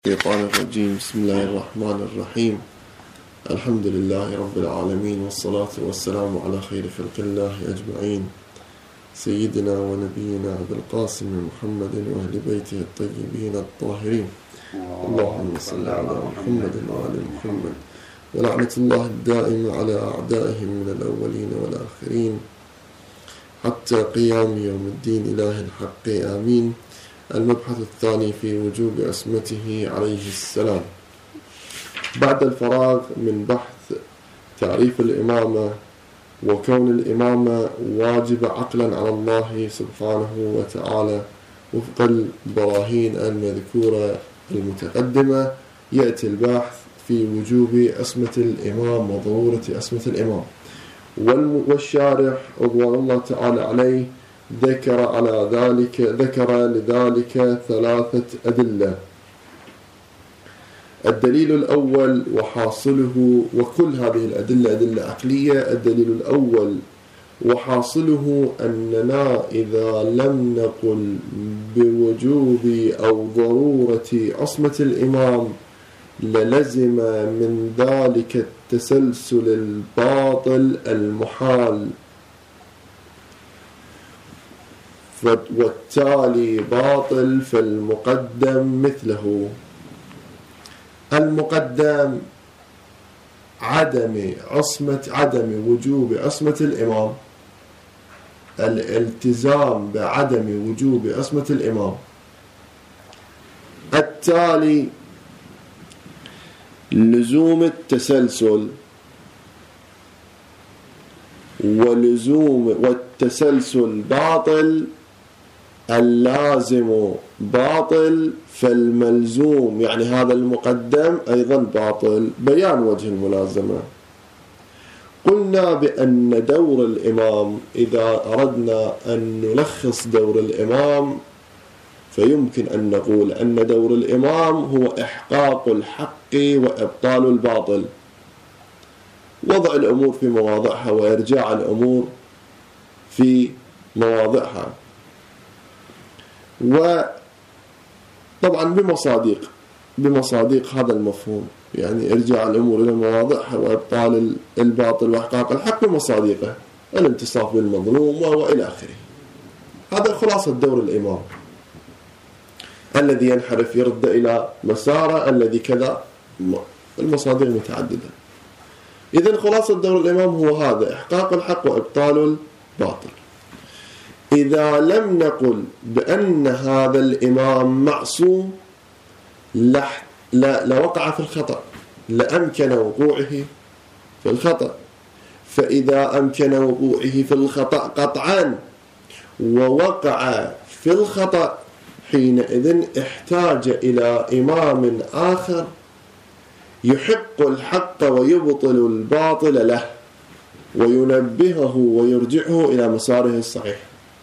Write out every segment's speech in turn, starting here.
الشيطان الرجيم. بسم الله الرحمن الرحيم. الحمد لله رب العالمين، والصلاة والسلام على خير خلق الله أجمعين، سيدنا ونبينا أبي القاسم محمد وأهل بيته الطيبين الطاهرين. اللهم صل على محمد وآل محمد، ولعنة الله الدائمة على أعدائهم من الأولين والآخرين حتى قيام يوم الدين، إله الحق آمين. المبحث الثاني في وجوب عصمته عليه السلام. بعد الفراغ من بحث تعريف الإمامة وكون الإمامة واجب عقلا على الله سبحانه وتعالى وفق البراهين المذكورة المتقدمة، يأتي البحث في وجوب عصمة الإمام وضرورة عصمة الإمام. والشارح رضوان الله تعالى عليه ذكر لذلك ثلاثة أدلة. الدليل الأول وحاصله، وكل هذه الأدلة أدلة عقلية، الدليل الأول وحاصله أننا إذا لم نقل بوجوب أو ضرورة عصمة الإمام للزم من ذلك التسلسل الباطل المحال، والتالي باطل فالمقدم مثله. المقدم عدم وجوب عصمة الإمام، الالتزام بعدم وجوب عصمة الإمام. التالي لزوم التسلسل، والتسلسل باطل، اللازم باطل فالملزوم يعني هذا المقدم أيضا باطل. بيان وجه الملازمة. قلنا بأن دور الإمام، إذا أردنا أن نلخص دور الإمام فيمكن أن نقول أن دور الإمام هو إحقاق الحق وإبطال الباطل، وضع الأمور في مواضعها وإرجاع الأمور في مواضعها، وطبعا بمصادق هذا المفهوم، يعني إرجاع الأمور إلى مواضعها وإبطال الباطل وإحقاق الحق بمصادقه، الانتصاف بالمظلوم وإلى آخره. هذا خلاصة دور الإمام. الذي ينحرف يرد إلى مساره، الذي كذا، المصادق متعددة. إذن خلاصة دور الإمام هو هذا، إحقاق الحق وإبطال الباطل. إذا لم نقل بأن هذا الإمام معصوم لوقع في الخطأ، لأمكن وقوعه في الخطأ. فإذا أمكن وقوعه في الخطأ قطعا ووقع في الخطأ، حينئذ احتاج إلى إمام آخر يحق الحق ويبطل الباطل له وينبهه ويرجعه إلى مساره الصحيح.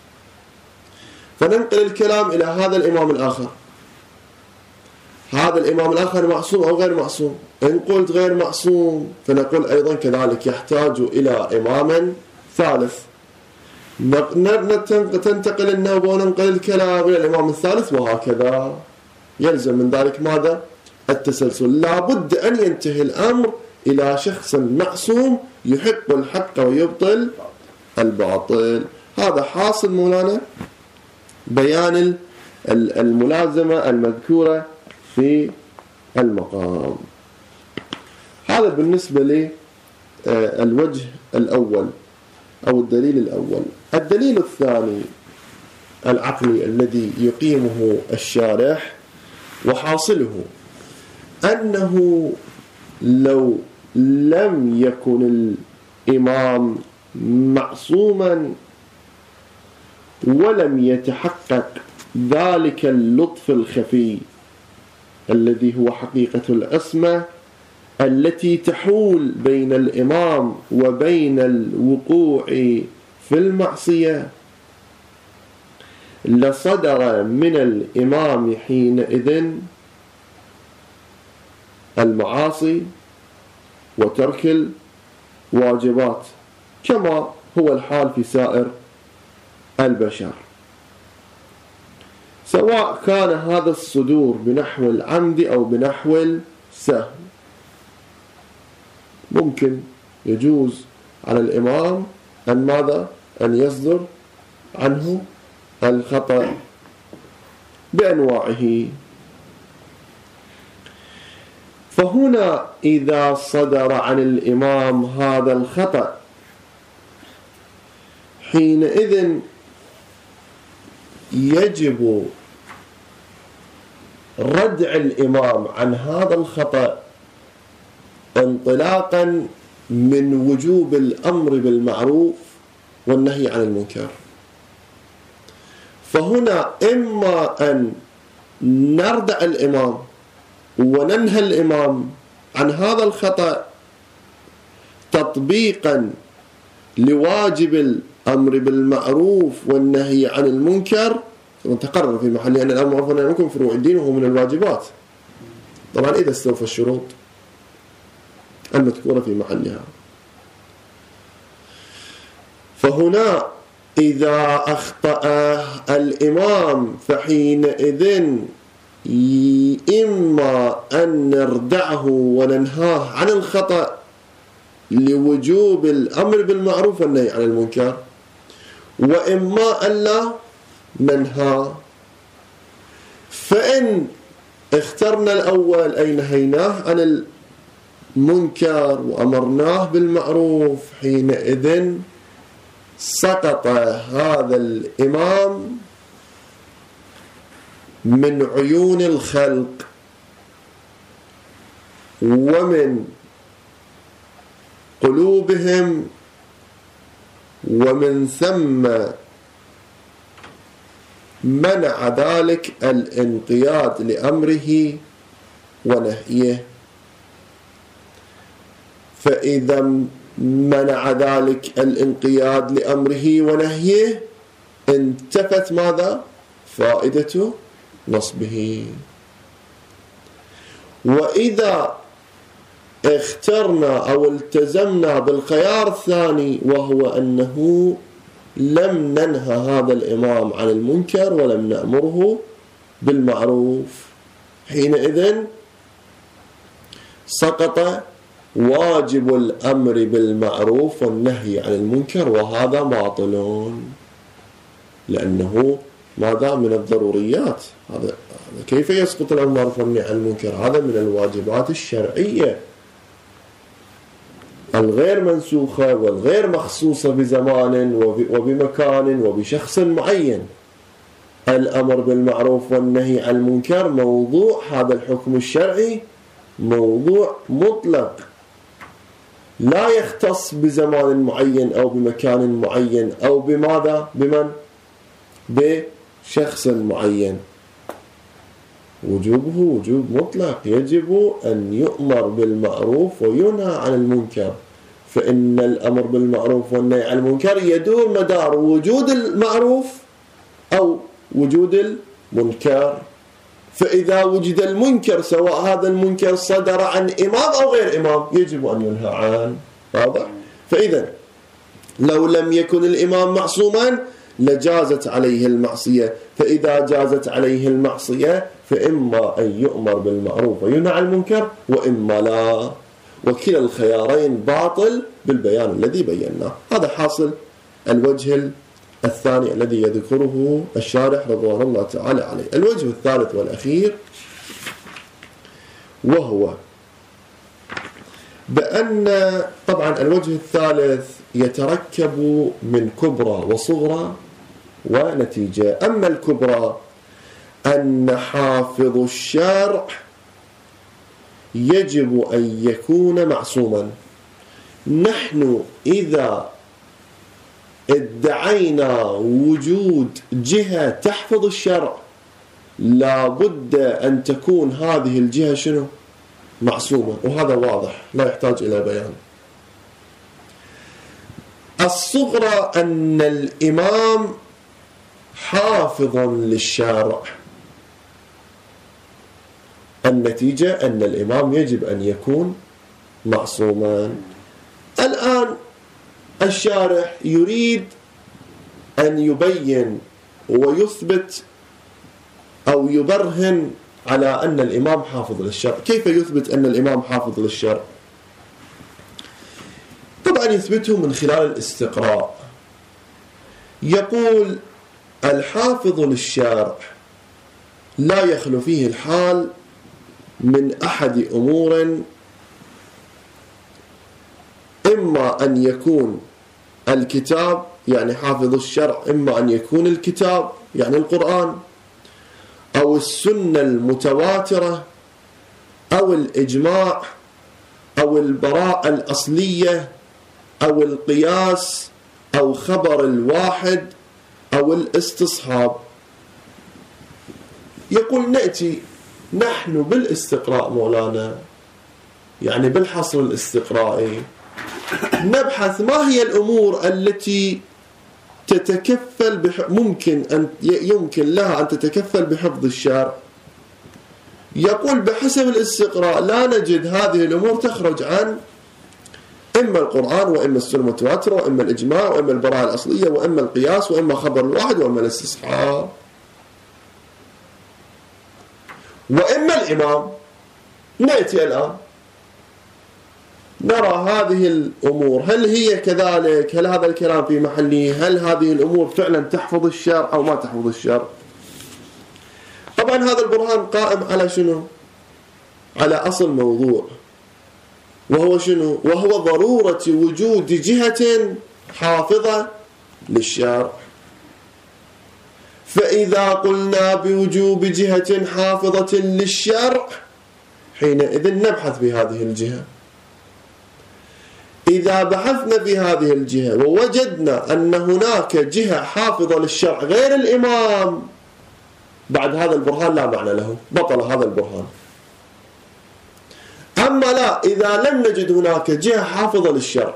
فننقل الكلام إلى هذا الإمام الآخر. هذا الإمام الآخر معصوم أو غير معصوم؟ إن قلت غير معصوم فنقول أيضا كذلك يحتاج إلى إمام ثالث. تنتقل النوبة وننقل الكلام إلى الإمام الثالث، وهكذا يلزم من ذلك ماذا؟ التسلسل. لا بد أن ينتهي الأمر إلى شخص معصوم يحق الحق ويبطل الباطل. هذا حاصل مولانا بيان الملازمة المذكورة في المقام. هذا بالنسبة للوجه الأول أو الدليل الأول. الدليل الثاني العقلي الذي يقيمه الشارح وحاصله أنه لو لم يكن الإمام معصوما ولم يتحقق ذلك اللطف الخفي الذي هو حقيقة العصمة التي تحول بين الإمام وبين الوقوع في المعصية، لصدر من الإمام حينئذ المعاصي وترك الواجبات، كما هو الحال في سائر البشر. سواء كان هذا الصدور بنحو العمد أو بنحو السهو. ممكن يجوز على الإمام أن ماذا؟ أن يصدر عنه الخطأ بأنواعه. فهنا إذا صدر عن الإمام هذا الخطأ حينئذ يجب ردع الإمام عن هذا الخطأ انطلاقا من وجوب الأمر بالمعروف والنهي عن المنكر. فهنا إما أن نردع الإمام وننهى الإمام عن هذا الخطأ تطبيقا لواجب الأمر بالمعروف والنهي عن المنكر، تقرر في محل أن الأمر بالمعروف والنهي عن المنكر فروع الدين وهو من الواجبات، طبعا إذا استوفى الشروط المذكورة في محلها. فهنا إذا أخطأ الإمام فحينئذ إما أن نردعه وننهاه عن الخطأ لوجوب الأمر بالمعروف والنهي عن المنكر، وإما أن لا ننهاه. فإن اخترنا الأول أي نهيناه عن المنكر وأمرناه بالمعروف حينئذ سقط هذا الإمام من عيون الخلق ومن قلوبهم، ومن ثم منع ذلك الانقياد لأمره ونهيه. فإذا منع ذلك الانقياد لأمره ونهيه انتفت ماذا؟ فائدة نصبه. وإذا اخترنا أو التزمنا بالخيار الثاني وهو أنه لم ننهى هذا الإمام عن المنكر ولم نأمره بالمعروف، حينئذ سقط واجب الأمر بالمعروف والنهي عن المنكر، وهذا باطل لأنه ماذا؟ من الضروريات. هذا كيف يسقط الأمر بالمعروف والنهي عن المنكر؟ هذا من الواجبات الشرعية الغير منسوخة والغير مخصوصة بزمان وبمكان وبشخص معين. الأمر بالمعروف والنهي عن المنكر موضوع هذا الحكم الشرعي موضوع مطلق لا يختص بزمان معين أو بمكان معين أو بماذا؟ بشخص معين. وجوبه وجوب مطلق، يجب أن يؤمر بالمعروف وينهى عن المنكر. فإن الأمر بالمعروف والنهي عن المنكر يدور مدار وجود المعروف أو وجود المنكر. فإذا وجد المنكر سواء هذا المنكر صدر عن إمام أو غير إمام يجب أن ينهى عنه. واضح؟ فإذا لو لم يكن الإمام معصوما لجازت عليه المعصية، فإذا جازت عليه المعصية فإما أن يؤمر بالمعروف وينهى عن المنكر وإما لا، وكلا الخيارين باطل بالبيان الذي بيناه. هذا حاصل الوجه الثاني الذي يذكره الشارح رضوان الله تعالى عليه. الوجه الثالث والأخير وهو بأن طبعا الوجه الثالث يتركب من كبرى وصغرى ونتيجة. أما الكبرى أن حافظ الشرع يجب أن يكون معصوما. نحن إذا ادعينا وجود جهة تحفظ الشرع لا بد أن تكون هذه الجهة شنو؟ معصومة، وهذا واضح لا يحتاج إلى بيان. الصغرى أن الإمام حافظ للشرع، النتيجة أن الإمام يجب أن يكون معصوما. الآن الشارح يريد أن يبين ويثبت أو يبرهن على أن الإمام حافظ للشرع. كيف يثبت أن الإمام حافظ للشرع؟ طبعا يثبته من خلال الاستقراء. يقول الحافظ للشرع لا يخلو فيه الحال من أحد أمور: إما أن يكون الكتاب، يعني حافظ الشرع إما أن يكون الكتاب يعني القرآن، أو السنة المتواترة، أو الإجماع، أو البراءة الأصلية، أو القياس، أو خبر الواحد، أو الاستصحاب. يقول نأتي نحن بالاستقراء مولانا، يعني بالحصر الاستقرائي، نبحث ما هي الأمور التي تتكفل يمكن لها أن تتكفل بحفظ الشرع. يقول بحسب الاستقراء لا نجد هذه الأمور تخرج عن إما القرآن، وإما السنة المتواترة، وإما الإجماع، وإما البراءة الأصلية، وإما القياس، وإما خبر الواحد، وإما الاستصحاب، وإما الإمام. نأتي الآن نرى هذه الأمور هل هي كذلك، هل هذا الكلام في محله، هل هذه الأمور فعلا تحفظ الشرع أو ما تحفظ الشرع. طبعا هذا البرهان قائم على شنو؟ على أصل موضوع، وهو شنو؟ وهو ضرورة وجود جهة حافظة للشرع. فإذا قلنا بوجوب جهة حافظة للشرع حينئذ نبحث في هذه الجهة. إذا بحثنا في هذه الجهة ووجدنا أن هناك جهة حافظة للشرع غير الإمام، بعد هذا البرهان لا معنى له، بطل هذا البرهان. أما لا، إذا لم نجد هناك جهة حافظة للشرع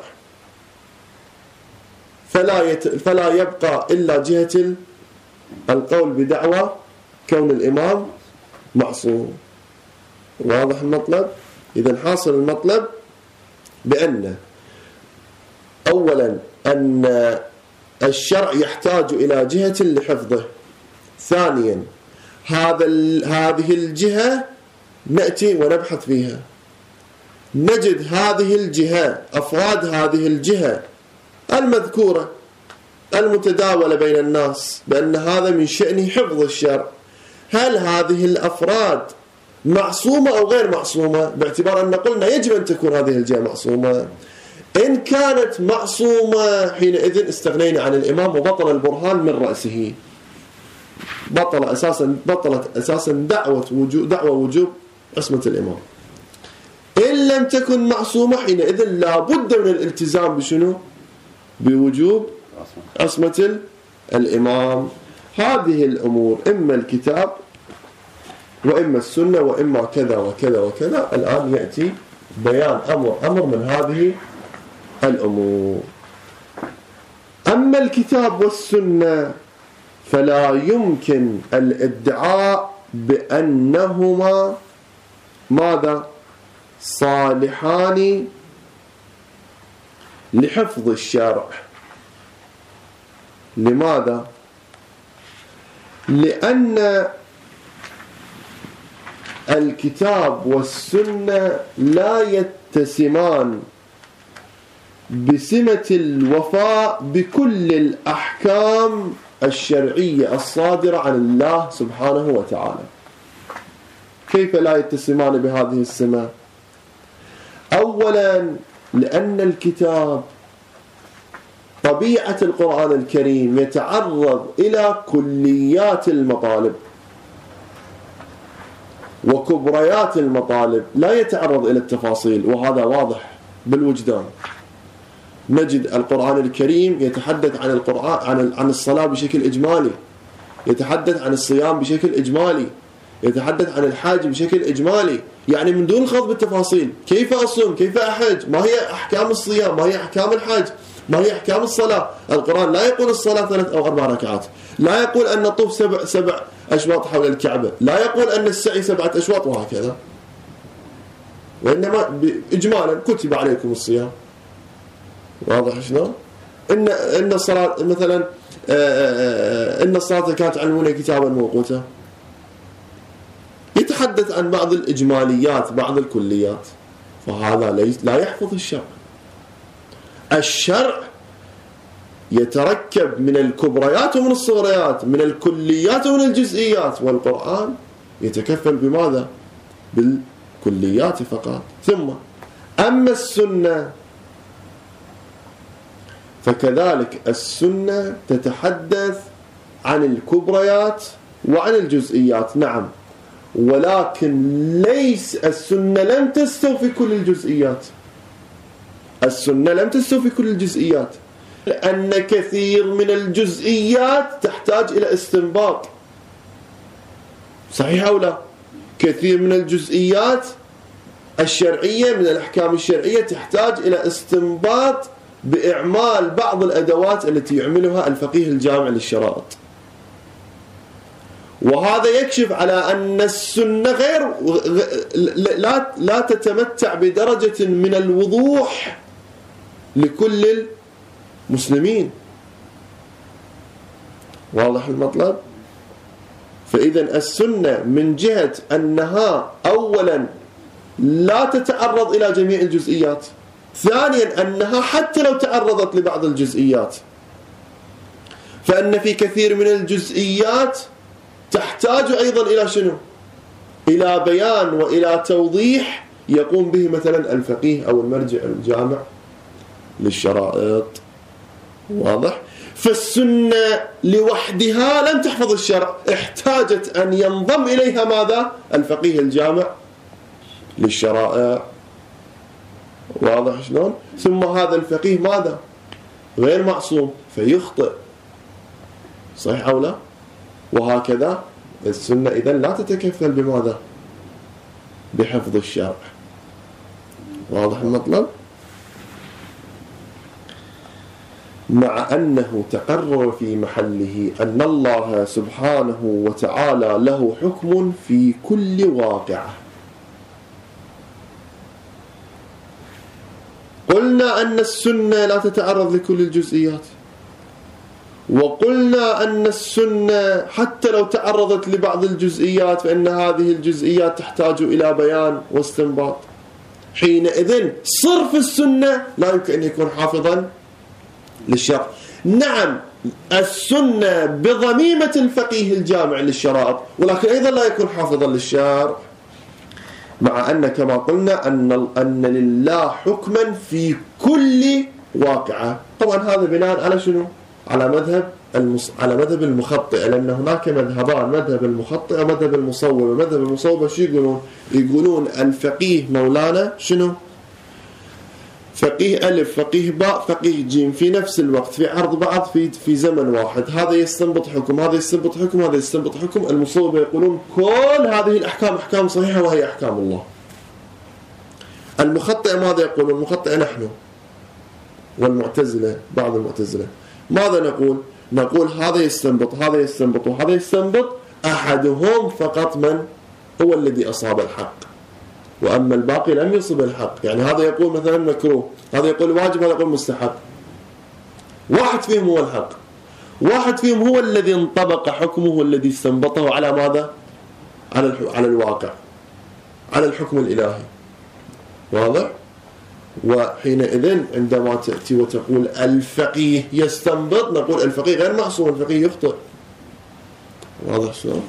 فلا يبقى إلا جهة القول بدعوى كون الإمام معصوم. واضح المطلب؟ إذا حاصل المطلب بأن أولا أن الشرع يحتاج إلى جهة لحفظه. ثانيا هذه الجهة نأتي ونبحث فيها، نجد هذه الجهة، أفراد هذه الجهة المذكورة المتداولة بين الناس بأن هذا من شأنه حفظ الشرع، هل هذه الأفراد معصومة أو غير معصومة؟ باعتبار أن قلنا يجب أن تكون هذه الجهة معصومة. إن كانت معصومة حينئذ استغنينا عن الإمام وبطل البرهان من رأسه، بطلت أساسا دعوة وجوب عصمة الإمام. إن لم تكن معصومة حينئذ لا بد من الالتزام بشنو؟ بوجوب عصمة الإمام. هذه الأمور إما الكتاب وإما السنة وإما كذا وكذا وكذا. الآن يأتي بيان أمر من هذه الأمور. أما الكتاب والسنة فلا يمكن الادعاء بأنهما ماذا؟ صالحان لحفظ الشرع. لماذا؟ لأن الكتاب والسنة لا يتسمان بسمة الوفاء بكل الأحكام الشرعية الصادرة عن الله سبحانه وتعالى. كيف لا يتسمان بهذه السمة؟ أولا لأن الكتاب طبيعة القرآن الكريم يتعرض إلى كليات المطالب وكبريات المطالب، لا يتعرض إلى التفاصيل، وهذا واضح بالوجدان. نجد القرآن الكريم يتحدث عن الصلاة بشكل إجمالي، يتحدث عن الصيام بشكل إجمالي، يتحدث عن الحج بشكل إجمالي، يعني من دون الخوض بالتفاصيل. كيف أصوم؟ كيف أحج؟ ما هي أحكام الصيام؟ ما هي أحكام الحج؟ ما هي أحكام الصلاة؟ القرآن لا يقول الصلاة 3 أو 4 ركعات، لا يقول أن نطوف 7 أشواط حول الكعبة، لا يقول أن السعي 7 أشواط وهكذا، وإنما إجمالا كتب عليكم الصيام. واضح شلون؟ إن الصلاة مثلا إن الصلاة كانت علمونا كتابا موقوتا، يتحدث عن بعض الإجماليات بعض الكليات، فهذا لا يحفظ الشرع. الشرع يتركب من الكبريات ومن الصغريات، من الكليات ومن الجزئيات، والقرآن يتكفل بماذا؟ بالكليات فقط. ثم أما السنة فكذلك السنة تتحدث عن الكبريات وعن الجزئيات، نعم، ولكن ليس السنة لم تستوفي كل الجزئيات. السنة لم تستوفي كل الجزئيات، لأن كثير من الجزئيات تحتاج إلى استنباط، صحيح أو لا؟ كثير من الجزئيات الشرعية من الأحكام الشرعية تحتاج إلى استنباط بإعمال بعض الأدوات التي يعملها الفقيه الجامع للشرائط. وهذا يكشف على أن السنة لا تتمتع بدرجة من الوضوح لكل المسلمين. واضح المطلب؟ فإذا السنة من جهة أنها أولا لا تتعرض إلى جميع الجزئيات، ثانيا أنها حتى لو تعرضت لبعض الجزئيات فإن في كثير من الجزئيات تحتاج أيضا إلى شنو؟ إلى بيان وإلى توضيح يقوم به مثلا الفقيه أو المرجع الجامع للشرائط. واضح؟ فالسنة لوحدها لم تحفظ الشرع، احتاجت أن ينضم إليها ماذا؟ الفقيه الجامع للشرائع. واضح شلون؟ ثم هذا الفقيه ماذا؟ غير معصوم فيخطئ، صحيح أو لا؟ وهكذا السنة إذن لا تتكفل بماذا؟ بحفظ الشرع. واضح المطلب؟ مع أنه تقرر في محله أن الله سبحانه وتعالى له حكم في كل واقعة. قلنا أن السنة لا تتعرض لكل الجزئيات، وقلنا أن السنة حتى لو تعرضت لبعض الجزئيات فإن هذه الجزئيات تحتاج إلى بيان واستنباط. حينئذ صرف السنة لا يمكن أن يكون حافظا للشرع. نعم السنة بضميمة الفقيه الجامع للشرائط، ولكن أيضا لا يكون حافظا للشرع، مع أن كما قلنا أن لله حكما في كل واقعة. طبعا هذا بناء على شنو؟ على مذهب المخطئة، لأن هناك مذهبان، مذهب المخطئة ومذهب المصوبة. مذهب المصوبة شو يقولون؟ يقولون الفقيه مولانا شنو؟ فقيه ألف، فقيه باء، فقيه جيم في نفس الوقت في عرض بعض في زمن واحد، هذا يستنبط حكم، هذا يستنبط حكم، هذا يستنبط حكم. المصوبة يقولون كل هذه الأحكام أحكام صحيحة وهي أحكام الله. المخطئة ماذا يقولون؟ المخطئة نحن والمعتزلة، بعض المعتزلة ماذا نقول؟ نقول هذا يستنبط، هذا يستنبط، وهذا يستنبط، أحدهم فقط من هو الذي أصاب الحق، وأما الباقي لم يصب الحق. يعني هذا يقول مثلا مكروه، هذا يقول واجب، هذا يقول مستحب. واحد فيهم هو الحق، واحد فيهم هو الذي انطبق حكمه والذي استنبطه على ماذا؟ على الواقع، على الحكم الإلهي. واضح؟ وحينئذ عندما تأتي وتقول الفقيه يستنبط، نقول الفقيه غير معصوم، الفقيه يخطئ. واضح شلون؟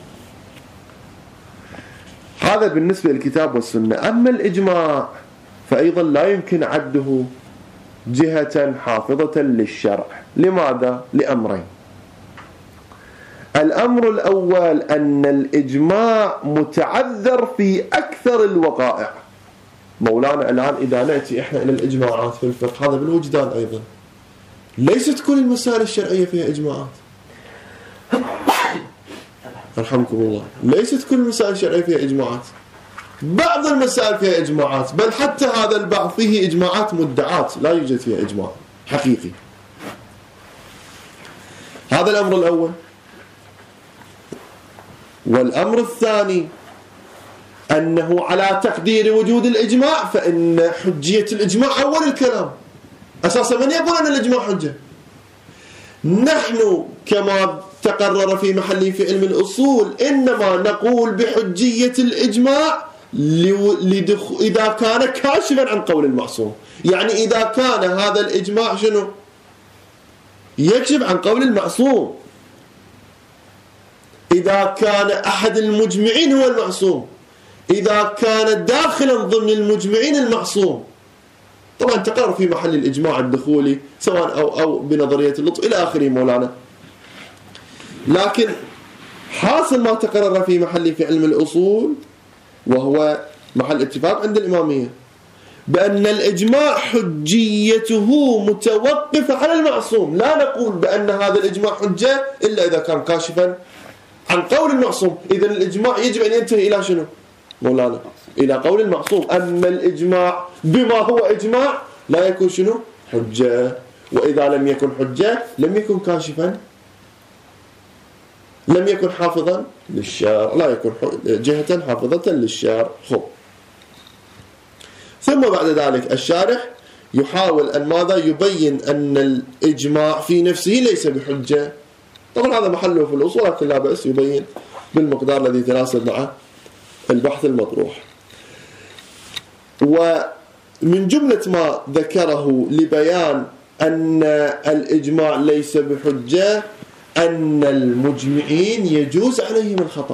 هذا بالنسبة للكتاب والسنة. أما الإجماع فأيضا لا يمكن عده جهة حافظة للشرع. لماذا؟ لأمرين. الأمر الأول أن الإجماع متعذر في أكثر الوقائع. مولانا الآن إذا نأتي إحنا إلى الإجماعات في الفقه، هذا بالوجدان أيضا ليست كل المسائل الشرعية فيها إجماعات. رحمكم الله، ليست كل المسائل الشرعية فيها إجماعات، بعض المسائل فيها إجماعات، بل حتى هذا البعض فيه إجماعات مدعات لا يوجد فيها إجماع حقيقي. هذا الأمر الأول. والأمر الثاني أنه على تقدير وجود الإجماع فإن حجية الإجماع أول الكلام. أساسا من يقول أن الإجماع حجة؟ نحن كما تقرر في محله في علم الأصول إنما نقول بحجية الإجماع إذا كان كاشفا عن قول المعصوم. يعني إذا كان هذا الإجماع شنو؟ يكشف عن قول المعصوم، إذا كان أحد المجمعين هو المعصوم، إذا كان داخلا ضمن المجمعين المعصوم. طبعا تقرر في محل الإجماع الدخولي سواء أو بنظرية اللطف إلى آخره مولانا. لكن حاصل ما تقرر في محل في علم الأصول وهو محل اتفاق عند الإمامية بأن الإجماع حجيته متوقفة على المعصوم. لا نقول بأن هذا الإجماع حجة إلا إذا كان كاشفا عن قول المعصوم. إذن الإجماع يجب أن ينتهي إلى شنو مولانا؟ إلى قول المعصوم. أما الإجماع بما هو إجماع لا يكون شنو؟ حجة. وإذا لم يكن حجة لم يكن كاشفا، لم يكن حافظا للشارع، لا يكون جهة حافظة للشارع. خب. ثم بعد ذلك الشارح يحاول أن ماذا؟ يبين أن الإجماع في نفسه ليس بحجة. طبعا هذا محله في الأصول لكن لا بأس يبين بالمقدار الذي يتناسب مع البحث المطروح. ومن جملة ما ذكره لبيان أن الإجماع ليس بحجة أن المجمعين يجوز عليهم الخطأ.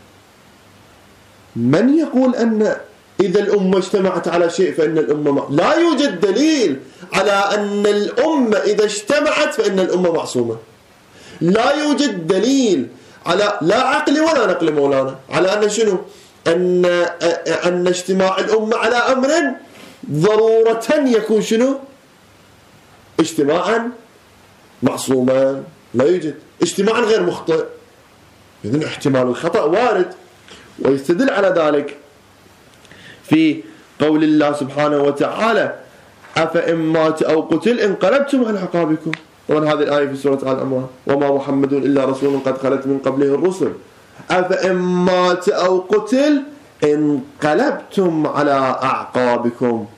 من يقول أن إذا الأمة اجتمعت على شيء فإن الأمة لا يوجد دليل على أن الأمة إذا اجتمعت فإن الأمة معصومة. لا يوجد دليل على لا عقل ولا نقل مولانا على أن شنو؟ أن اجتماع الأمة على أمر ضرورة يكون شنو؟ اجتماعا معصوما. لا يوجد اجتماعا غير مخطئ. إذن احتمال الخطأ وارد. ويستدل على ذلك في قول الله سبحانه وتعالى أفإن مات أو قتل انقلبتم عن عقابكم. طبعا هذه الآية في سورة آل عمران وما محمد إلا رسول قد خلت من قبله الرسل أفإن مات أو قتل انقلبتم على أعقابكم.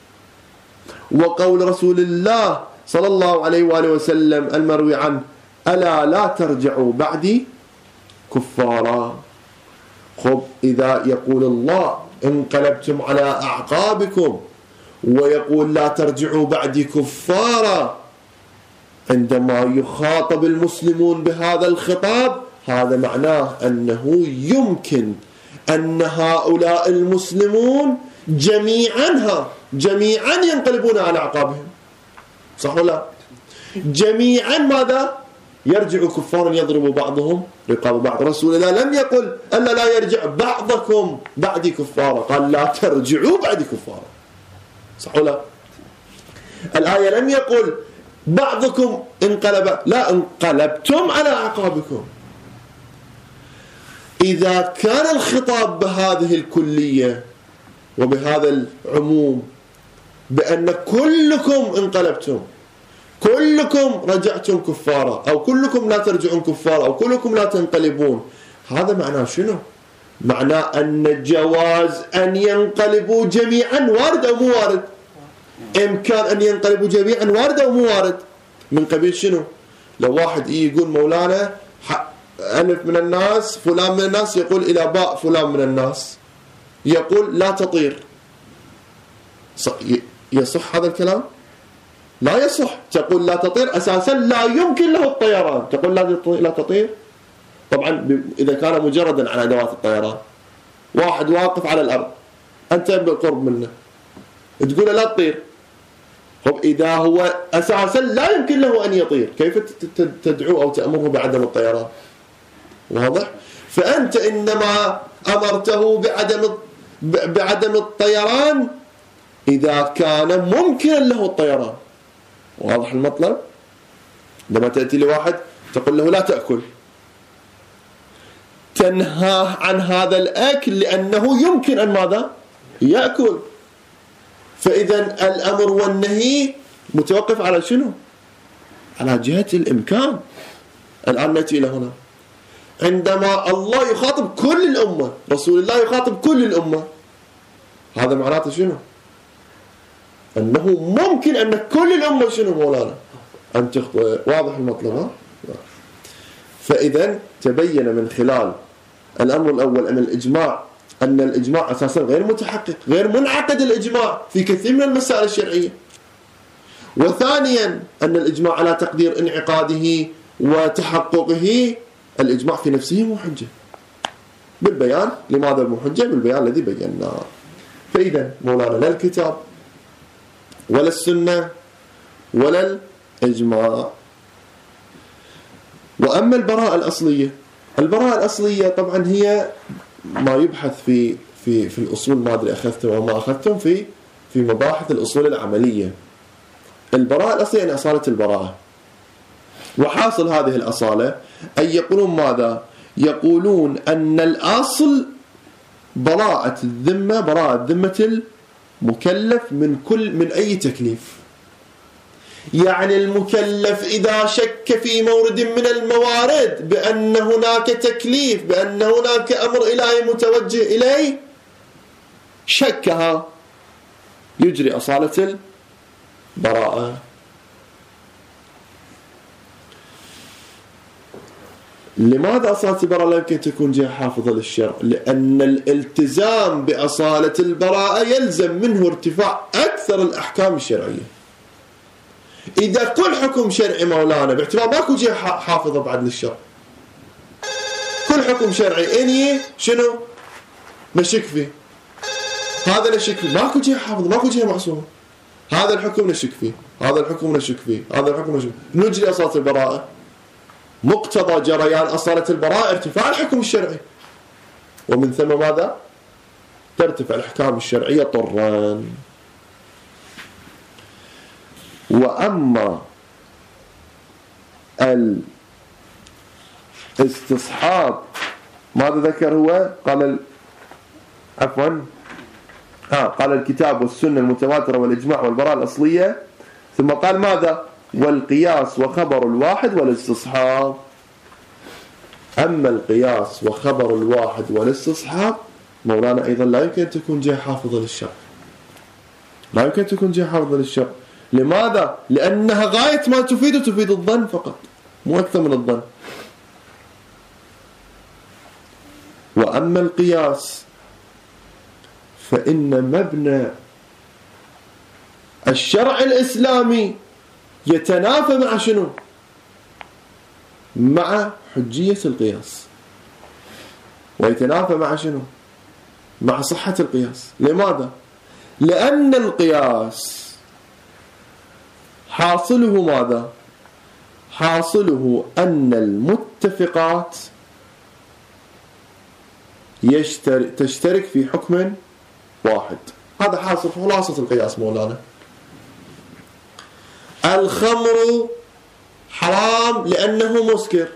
وقول رسول الله صلى الله عليه وآله وسلم المروي عنه ألا لا ترجعوا بعدي كفارا. خب إذا يقول الله انقلبتم على أعقابكم ويقول لا ترجعوا بعدي كفارا، عندما يخاطب المسلمون بهذا الخطاب هذا معناه أنه يمكن أن هؤلاء المسلمون جميعا ينقلبون على أعقابهم. صح ولا؟ جميعا ماذا؟ يرجع كفارا يضرب بعضهم رقاب بعض. رسول الله لم يقل ألا لا يرجع بعضكم بعدي كفارا، قال لا ترجعوا بعدي كفارا. صح ولا؟ الآية لم يقل بعضكم انقلب، لا انقلبتم على أعقابكم. إذا كان الخطاب بهذه الكلية وبهذا العموم بأن كلكم انقلبتم، كلكم رجعتم كفارا، أو كلكم لا ترجعون كفارا، أو كلكم لا تنقلبون، هذا معناه شنو؟ معناه أن جواز أن ينقلبوا جميعا وارد أو مو وارد؟ إمكان أن ينقلبوا جميعا وارد أو مو وارد؟ من قبيل شنو؟ لو واحد يقول مولانا ألف من الناس فلان من الناس يقول إلى باء فلان من الناس يقول لا تطير، يصح هذا الكلام؟ لا يصح. تقول لا تطير أساسا لا يمكن له الطيران، تقول لا تطير. طبعا إذا كان مجردا عن أدوات الطيران، واحد واقف على الأرض أنت بالقرب منه تقول لا تطير، طب إذا هو أساسا لا يمكن له أن يطير كيف تدعو أو تأمره بعدم الطيران؟ واضح؟ فأنت إنما أمرته بعدم الطيران إذا كان ممكنا له الطيران. واضح المطلب؟ لما تأتي لواحد تقول له لا تأكل، تنهاه عن هذا الأكل لأنه يمكن أن ماذا؟ يأكل. فإذا الأمر والنهي متوقف على شنو؟ على جهة الإمكان. الآن نأتي إلى هنا عندما الله يخاطب كل الأمة، رسول الله يخاطب كل الأمة، هذا معناته شنو؟ أنه ممكن أن كل الأمة شنو مولانا؟ أن تخطئ. واضح المطلب؟ ها؟ فإذا تبين من خلال الأمر الأول أن الإجماع أساسا غير متحقق، غير منعقد الإجماع في كثير من المسائل الشرعية. وثانيا أن الإجماع على تقدير انعقاده وتحققه، الإجماع في نفسه مو حجة بالبيان. لماذا مو حجة؟ بالبيان الذي بيناه. فإذا مولانا لا الكتاب ولا السنة ولا الإجماع. وأما البراءة الأصلية، البراءة الأصلية طبعا هي ما يبحث في الأصول، ما أدري أخذتم أو ما أخذتم في مباحث الأصول العملية. البراءة الأصلية يعني أصالة البراءة. وحاصل هذه الأصالة أن يقولون ماذا؟ يقولون أن الأصل براءة الذمة، براءة ذمة المكلف من أي تكليف. يعني المكلف إذا شك في مورد من الموارد بأن هناك تكليف، بأن هناك أمر إلهي متوجه إليه، شكها، يجري أصالة البراءة. لماذا أصالة البراءة لا يمكن تكون جهة حافظة للشرع؟ لأن الالتزام بأصالة البراءة يلزم منه ارتفاع أكثر الأحكام الشرعية. إذا كل حكم شرعي مولانا باعتبار ماكو جهة حافظة بعد للشرع، كل حكم شرعي إني شنو نشك فيه، هذا نشك فيه، ماكو جهة حافظة، ماكو جهة معصومة. هذا الحكم نشك فيه، هذا الحكم نشك فيه، هذا الحكم نشك فيه. نجري أصالة البراءة. مقتضى جريان أصالة البراءة ارتفاع الحكم الشرعي، ومن ثم ماذا؟ ترتفع الأحكام الشرعية طرا. وأما الاستصحاب ماذا ذكر هو؟ قال قال الكتاب والسنة المتواترة والإجماع والبراءة الأصلية، ثم قال ماذا؟ والقياس وخبر الواحد والاستصحاب. أما القياس وخبر الواحد والاستصحاب مولانا أيضا لا يمكن أن تكون جهة حافظة للشرع، لا يمكن أن تكون جهة حافظة للشرع. لماذا؟ لأنها غاية ما تفيد الظن فقط، مو أكثر من الظن. وأما القياس فإن مبنى الشرع الإسلامي يتنافى مع شنو؟ مع حجية القياس، ويتنافى مع شنو؟ مع صحة القياس. لماذا؟ لأن القياس حاصله ماذا؟ حاصله أن المتفقات تشترك في حكم واحد. هذا حاصل خلاصة القياس مولانا. الخمر حرام لأنه مسكر،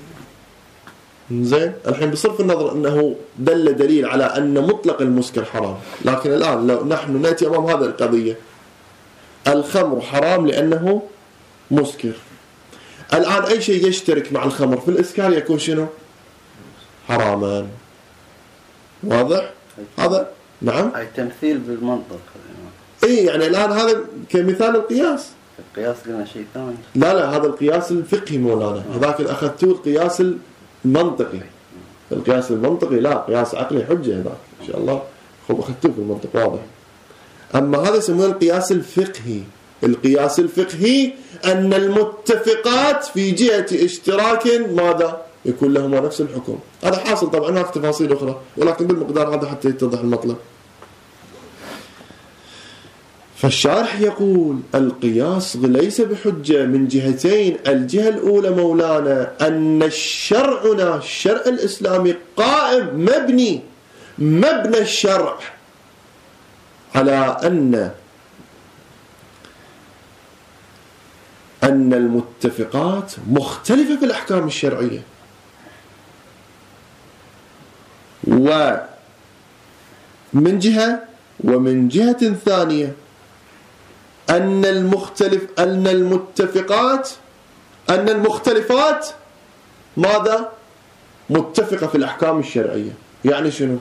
زين. الحين بصرف النظر أنه دليل على أن مطلق المسكر حرام، لكن الآن لو نحن نأتي أمام هذه القضية، الخمر حرام لأنه مسكر. الآن أي شيء يشترك مع الخمر في الإسكار يكون شنو؟ حراما. واضح؟ هذا نعم. أي تمثيل بالمنطق. إيه يعني الآن هذا كمثال القياس. القياس قلنا شيء ثاني. لا هذا القياس الفقهي مولانا. هذاك أخذتوه القياس المنطقي. القياس المنطقي لا، قياس عقلي حجة هذاك إن شاء الله. أخذتوه في المنطق واضح. أما هذا يسمونه القياس الفقهي. القياس الفقهي أن المتفقات في جهة اشتراك ماذا؟ يكون لهما نفس الحكم. هذا حاصل طبعا هناك تفاصيل أخرى، ولكن بالمقدار هذا حتى يتضح المطلب. فالشارح يقول القياس ليس بحجة من جهتين. الجهة الأولى مولانا أن الشرع الإسلامي قائم مبنى الشرع على أن المتفقات مختلفة في الأحكام الشرعية، ومن جهة، ومن جهة ثانية أن المختلفات ماذا؟ متفقة في الأحكام الشرعية. يعني شنو؟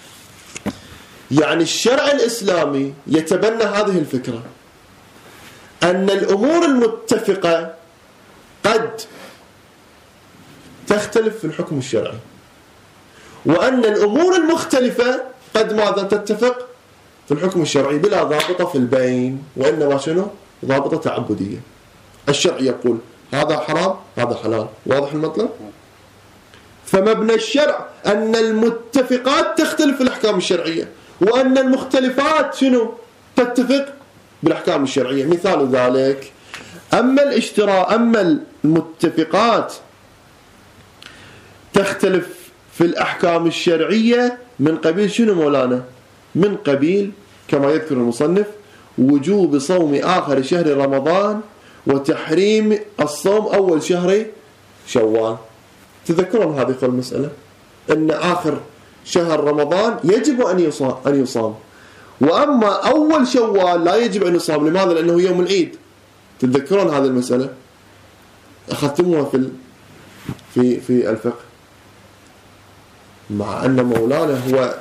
يعني الشرع الإسلامي يتبنى هذه الفكرة أن الأمور المتفقة قد تختلف في الحكم الشرعي، وأن الأمور المختلفة قد ماذا تتفق في الحكم الشرعي بلا ضابطة في البين، وإنما شنو؟ ضابطة تعبدية. الشرع يقول هذا حرام هذا حلال. واضح المطلب؟ فمبنى الشرع أن المتفقات تختلف في الأحكام الشرعية، وأن المختلفات شنو؟ تتفق بالأحكام الشرعية. مثال ذلك أما المتفقات تختلف في الأحكام الشرعية من قبيل شنو مولانا؟ من قبيل كما يذكر المصنف وجوب صوم آخر شهر رمضان وتحريم الصوم أول شهر شوال. تذكرون هذه المسألة أن آخر شهر رمضان يجب أن يصام، وأما أول شوال لا يجب أن يصام. لماذا؟ لأنه يوم العيد. تتذكرون هذه المسألة؟ أخذتموها في الفقه، مع أن مولانا هو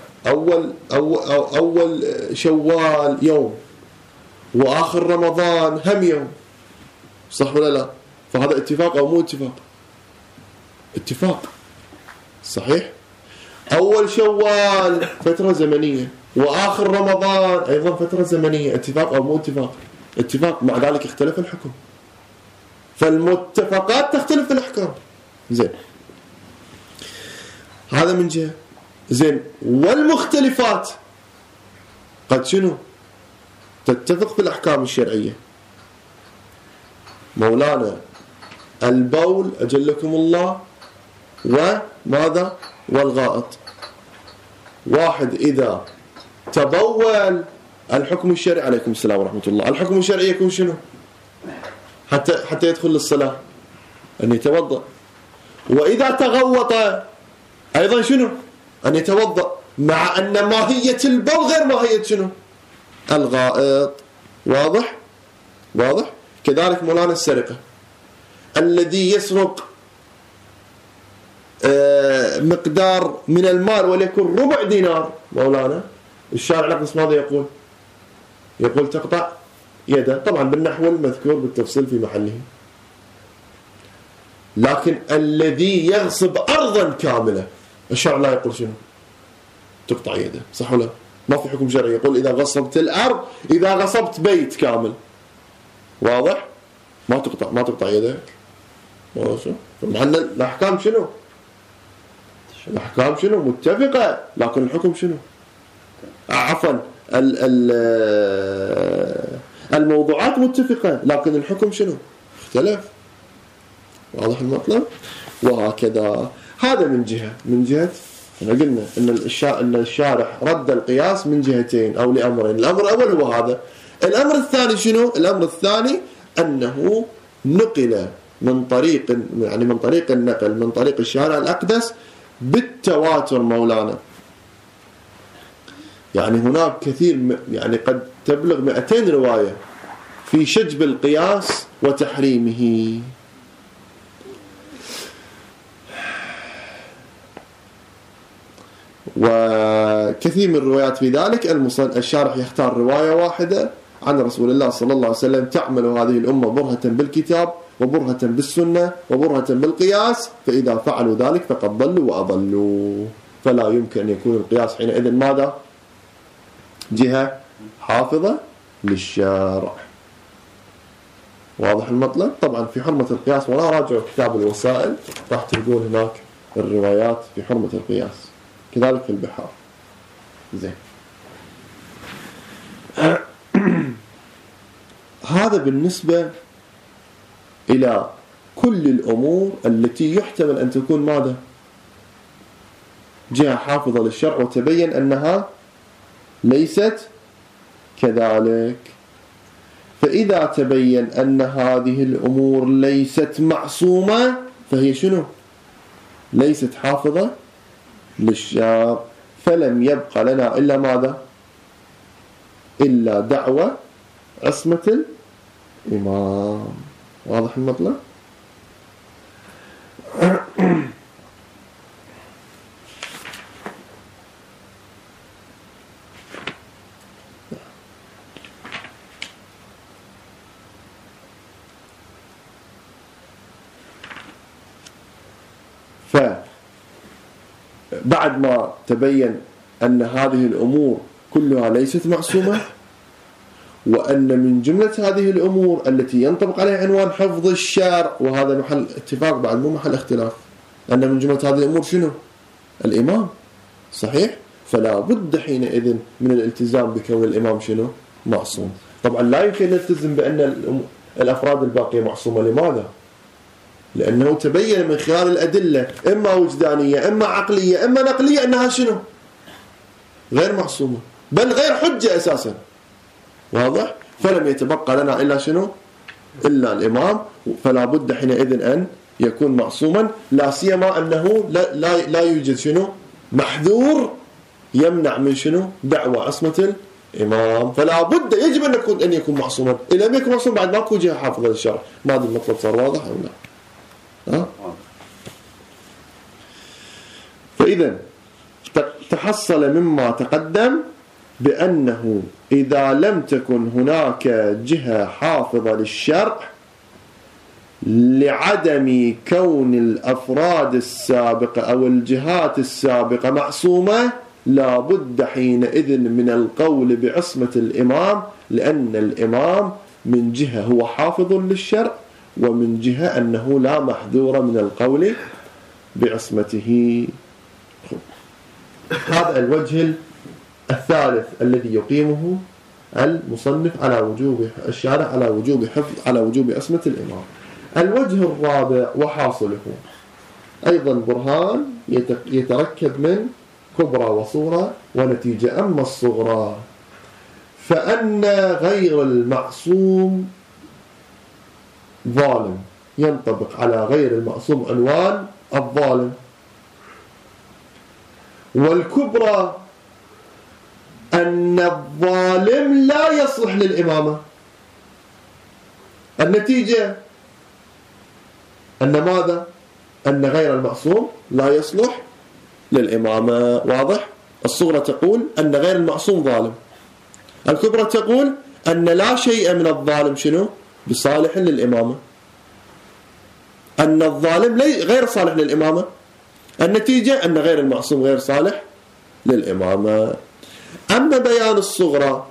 أول شوال يوم وآخر رمضان هم يوم، صح ولا لا؟ فهذا اتفاق أو مو اتفاق؟ اتفاق صحيح. أول شوال فترة زمنية وآخر رمضان أيضا فترة زمنية، اتفاق أو مو اتفاق؟ اتفاق. مع ذلك اختلف الحكم، فالمتفقات تختلف في الأحكام. زين، هذا من جهة. زين، والمختلفات قد شنو؟ تتفق في الأحكام الشرعية. مولانا البول أجلكم الله وماذا؟ والغائط. واحد إذا تبول الحكم الشرعي، عليكم السلام ورحمة الله، الحكم الشرعي يكون شنو؟ حتى يدخل للصلاة أن يتوضأ. وإذا تغوط أيضا شنو؟ أن يتوضأ، مع أن ماهية البول غير ماهية شنو؟ الغائط. واضح؟ واضح؟ كذلك مولانا السرقة، الذي يسرق مقدار من المال وليكن ربع دينار، مولانا الشارع نقص ماذا يقول؟ يقول تقطع يده، طبعا بالنحو المذكور بالتفصيل في محله. لكن الذي يغصب أرضا كاملة الشرع لا يقول شنو؟ تقطع يده، صح ولا؟ ما في حكم شرعي يقول إذا غصبت الأرض، إذا غصبت بيت كامل، واضح؟ ما تقطع يدك. واضح؟ مع أن الأحكام شنو؟ الأحكام شنو؟ متفقة، لكن الحكم شنو؟ عفوا الموضوعات متفقة، لكن الحكم شنو؟ اختلف. واضح المطلب؟ وهكذا. هذا من جهة احنا قلنا ان الشارح رد القياس من جهتين او لامرين. الامر الاول هو هذا. الامر الثاني شنو؟ الامر الثاني انه نقل من طريق النقل من طريق الشارع الاقدس بالتواتر مولانا. يعني هناك كثير، يعني قد تبلغ 200 رواية في شجب القياس وتحريمه. وكثير من الروايات في ذلك الشارح يختار رواية واحدة عن رسول الله صلى الله عليه وسلم تعمل هذه الأمة برهة بالكتاب وبرهة بالسنة وبرهة بالقياس، فإذا فعلوا ذلك فقد ضلوا وأضلوا. فلا يمكن أن يكون القياس حينئذ ماذا؟ جهة حافظة للشارع. واضح المطلب؟ طبعا في حرمة القياس ولا راجعوا كتاب الوسائل راح تلقون هناك الروايات في حرمة القياس، كذلك في البحار. زين، هذا بالنسبة إلى كل الأمور التي يحتمل أن تكون ماذا؟ جهة حافظة للشرع وتبين أنها ليست كذلك. فإذا تبين أن هذه الأمور ليست معصومة فهي شنو؟ ليست حافظة للشرع. فلم يبقى لنا إلا ماذا؟ إلا دعوة عصمة الإمام. واضح المطلب؟ بعد ما تبين أن هذه الأمور كلها ليست معصومة، وأن من جملة هذه الأمور التي ينطبق عليها عنوان حفظ الشرع، وهذا محل اتفاق بعد مو محل اختلاف، أن من جملة هذه الأمور شنو؟ الإمام، صحيح؟ فلا بد حينئذ من الالتزام بكون الإمام شنو؟ معصوم. طبعا لا يمكن نلتزم بأن الأفراد الباقية معصومة. لماذا؟ لأنه تبين من خلال الأدلة إما وجدانية إما عقلية إما نقلية أنها شنو؟ غير معصومة، بل غير حجة أساسا. واضح؟ فلم يتبقى لنا إلا شنو؟ إلا الإمام، فلا بد حينئذ أن يكون معصوما، لا سيما أنه لا يوجد شنو؟ محذور يمنع من شنو؟ دعوى عصمة الإمام، فلا بد يجب أن يكون معصوما. إذا لم يكن معصوم بعد ماكو جهة حافظة للشرع. ما هذا المطلب صار واضح أو لا؟ فإذا تحصل مما تقدم بأنه إذا لم تكن هناك جهة حافظة للشرع لعدم كون الأفراد السابقة أو الجهات السابقة معصومة، لا بد حينئذ من القول بعصمة الإمام، لأن الإمام من جهة هو حافظ للشرع، ومن جهة أنه لا محذور من القول بعصمته. هذا الوجه الثالث الذي يقيمه المصنف على وجوب الشارع على وجوب عصمة الإمام. الوجه الرابع وحاصله أيضا برهان يتركب من كبرى وصورة ونتيجة. أما الصغرى فأن غير المعصوم ظالم، ينطبق على غير المعصوم عنوان الظالم. والكبرى أن الظالم لا يصلح للإمامة. النتيجة أن ماذا؟ أن غير المعصوم لا يصلح للإمامة. واضح؟ الصغرى تقول أن غير المعصوم ظالم، الكبرى تقول أن لا شيء من الظالم شنو؟ بصالح للإمامة، أن الظالم غير صالح للإمامة. النتيجة أن غير المعصوم غير صالح للإمامة. أما بيان الصغرى،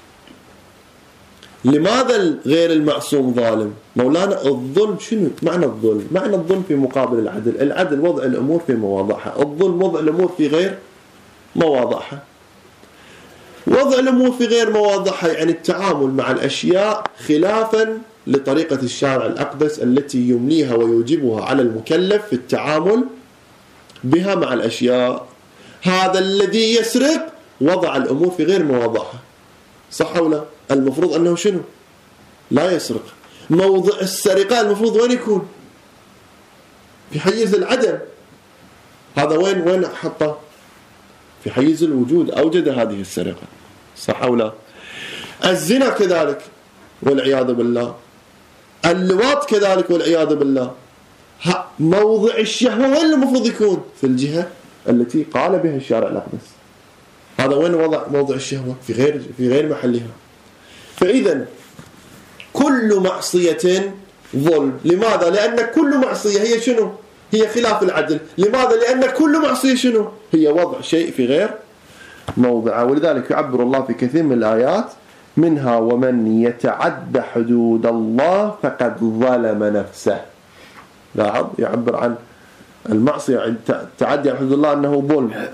لماذا غير المعصوم ظالم؟ مولانا الظلم شنو معنى الظلم؟ معنى الظلم في مقابل العدل. العدل وضع الأمور في مواضعها، الظلم وضع الأمور في غير مواضعها. وضع الأمور في غير مواضعها يعني التعامل مع الأشياء خلافا لطريقة الشارع الأقدس التي يمليها ويوجبها على المكلف في التعامل بها مع الأشياء. هذا الذي يسرق وضع الأمور في غير مواضعها، صح أو لا؟ المفروض أنه شنو؟ لا يسرق. موضع السرقة المفروض وين يكون؟ في حيز العدم. هذا وين حطه؟ في حيز الوجود، أوجد هذه السرقة، صح أو لا؟ الزنا كذلك والعياذ بالله، اللواط كذلك والعياذ بالله. موضع الشهوة وين المفروض يكون؟ في التي قال بها الشارع الأقدس. هذا وين وضع موضع الشهوة؟ في غير محلها. فإذا كل معصية ظلم. لماذا؟ لأن كل معصية هي شنو؟ هي خلاف العدل. لماذا؟ لأن كل معصية شنو؟ هي وضع شيء في غير موضعه. ولذلك يعبر الله في كثير من الآيات منها ومن يتعد حدود الله فقد ظلم نفسه. لاحظ يعبر عن المعصية تعدي عن حدود الله أنه ظلم.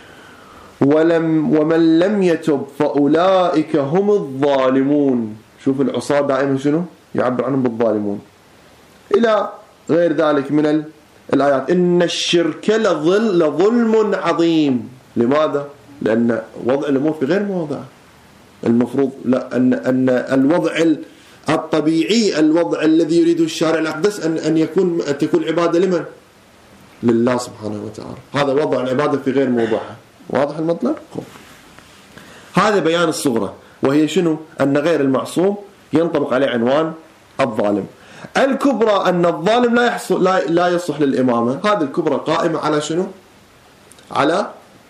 ومن لم يتب فأولئك هم الظالمون. شوف العصاة دائما شنو يعبر عنهم بالظالمون. إلى غير ذلك من الآيات. إن الشرك لظلم عظيم. لماذا؟ لأن وضع الأمور في غير مواضعه. المفروض لا أن الوضع الطبيعي، الوضع الذي يريده الشارع الأقدس أن تكون العبادة لمن؟ لله سبحانه وتعالى. هذا وضع العبادة في غير موضعها. واضح المطلب؟ هذا بيان الصغرى، وهي شنو؟ أن غير المعصوم ينطبق عليه عنوان الظالم. الكبرى أن الظالم لا يصلح للإمامة. هذه الكبرى قائمة على شنو؟ على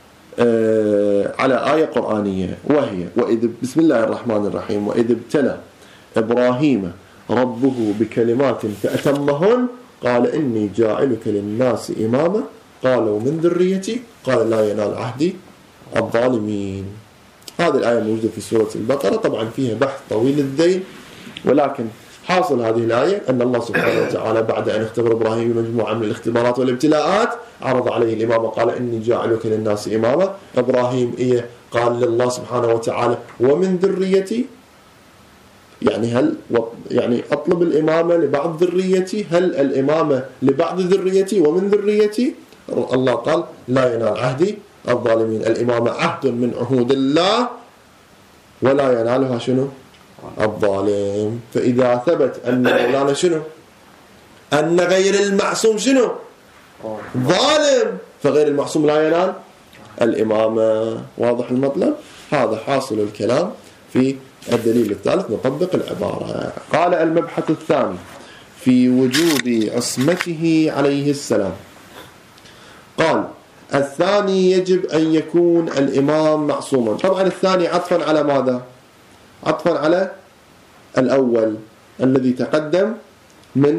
آية قرآنية، وهي بسم الله الرحمن الرحيم وإذ ابتلى إبراهيم ربه بكلمات فأتمهن قال إني جاعلك للناس إماما قال ومن ذريتي قال لا ينال عهدي الظالمين. هذه الآية موجودة في سورة البقرة، طبعا فيها بحث طويل الذيل، ولكن حاصل هذه الآية أن الله سبحانه وتعالى بعد أن اختبر إبراهيم بمجموعة من الاختبارات والابتلاءات عرض عليه الإمامة، قال إني جاعلك للناس إماما. إبراهيم قال لله سبحانه وتعالى ومن ذريتي، يعني هل يعني أطلب الإمامة لبعض ذريتي، هل الإمامة لبعض ذريتي ومن ذريتي؟ الله قال لا ينال عهدي الظالمين. الإمامة عهد من عهود الله ولا ينالها شنو؟ الظالم. فإذا ثبت أن مولانا شنو؟ أن غير المعصوم شنو؟ ظالم، فغير المعصوم لا ينال الإمامة. واضح المطلب؟ هذا حاصل الكلام في الدليل الثالث. نطبق العبارة. قال المبحث الثاني في وجوب عصمته عليه السلام. قال الثاني يجب أن يكون الإمام معصوما. طبعا الثاني عطفا على ماذا؟ عطفا على الأول الذي تقدم من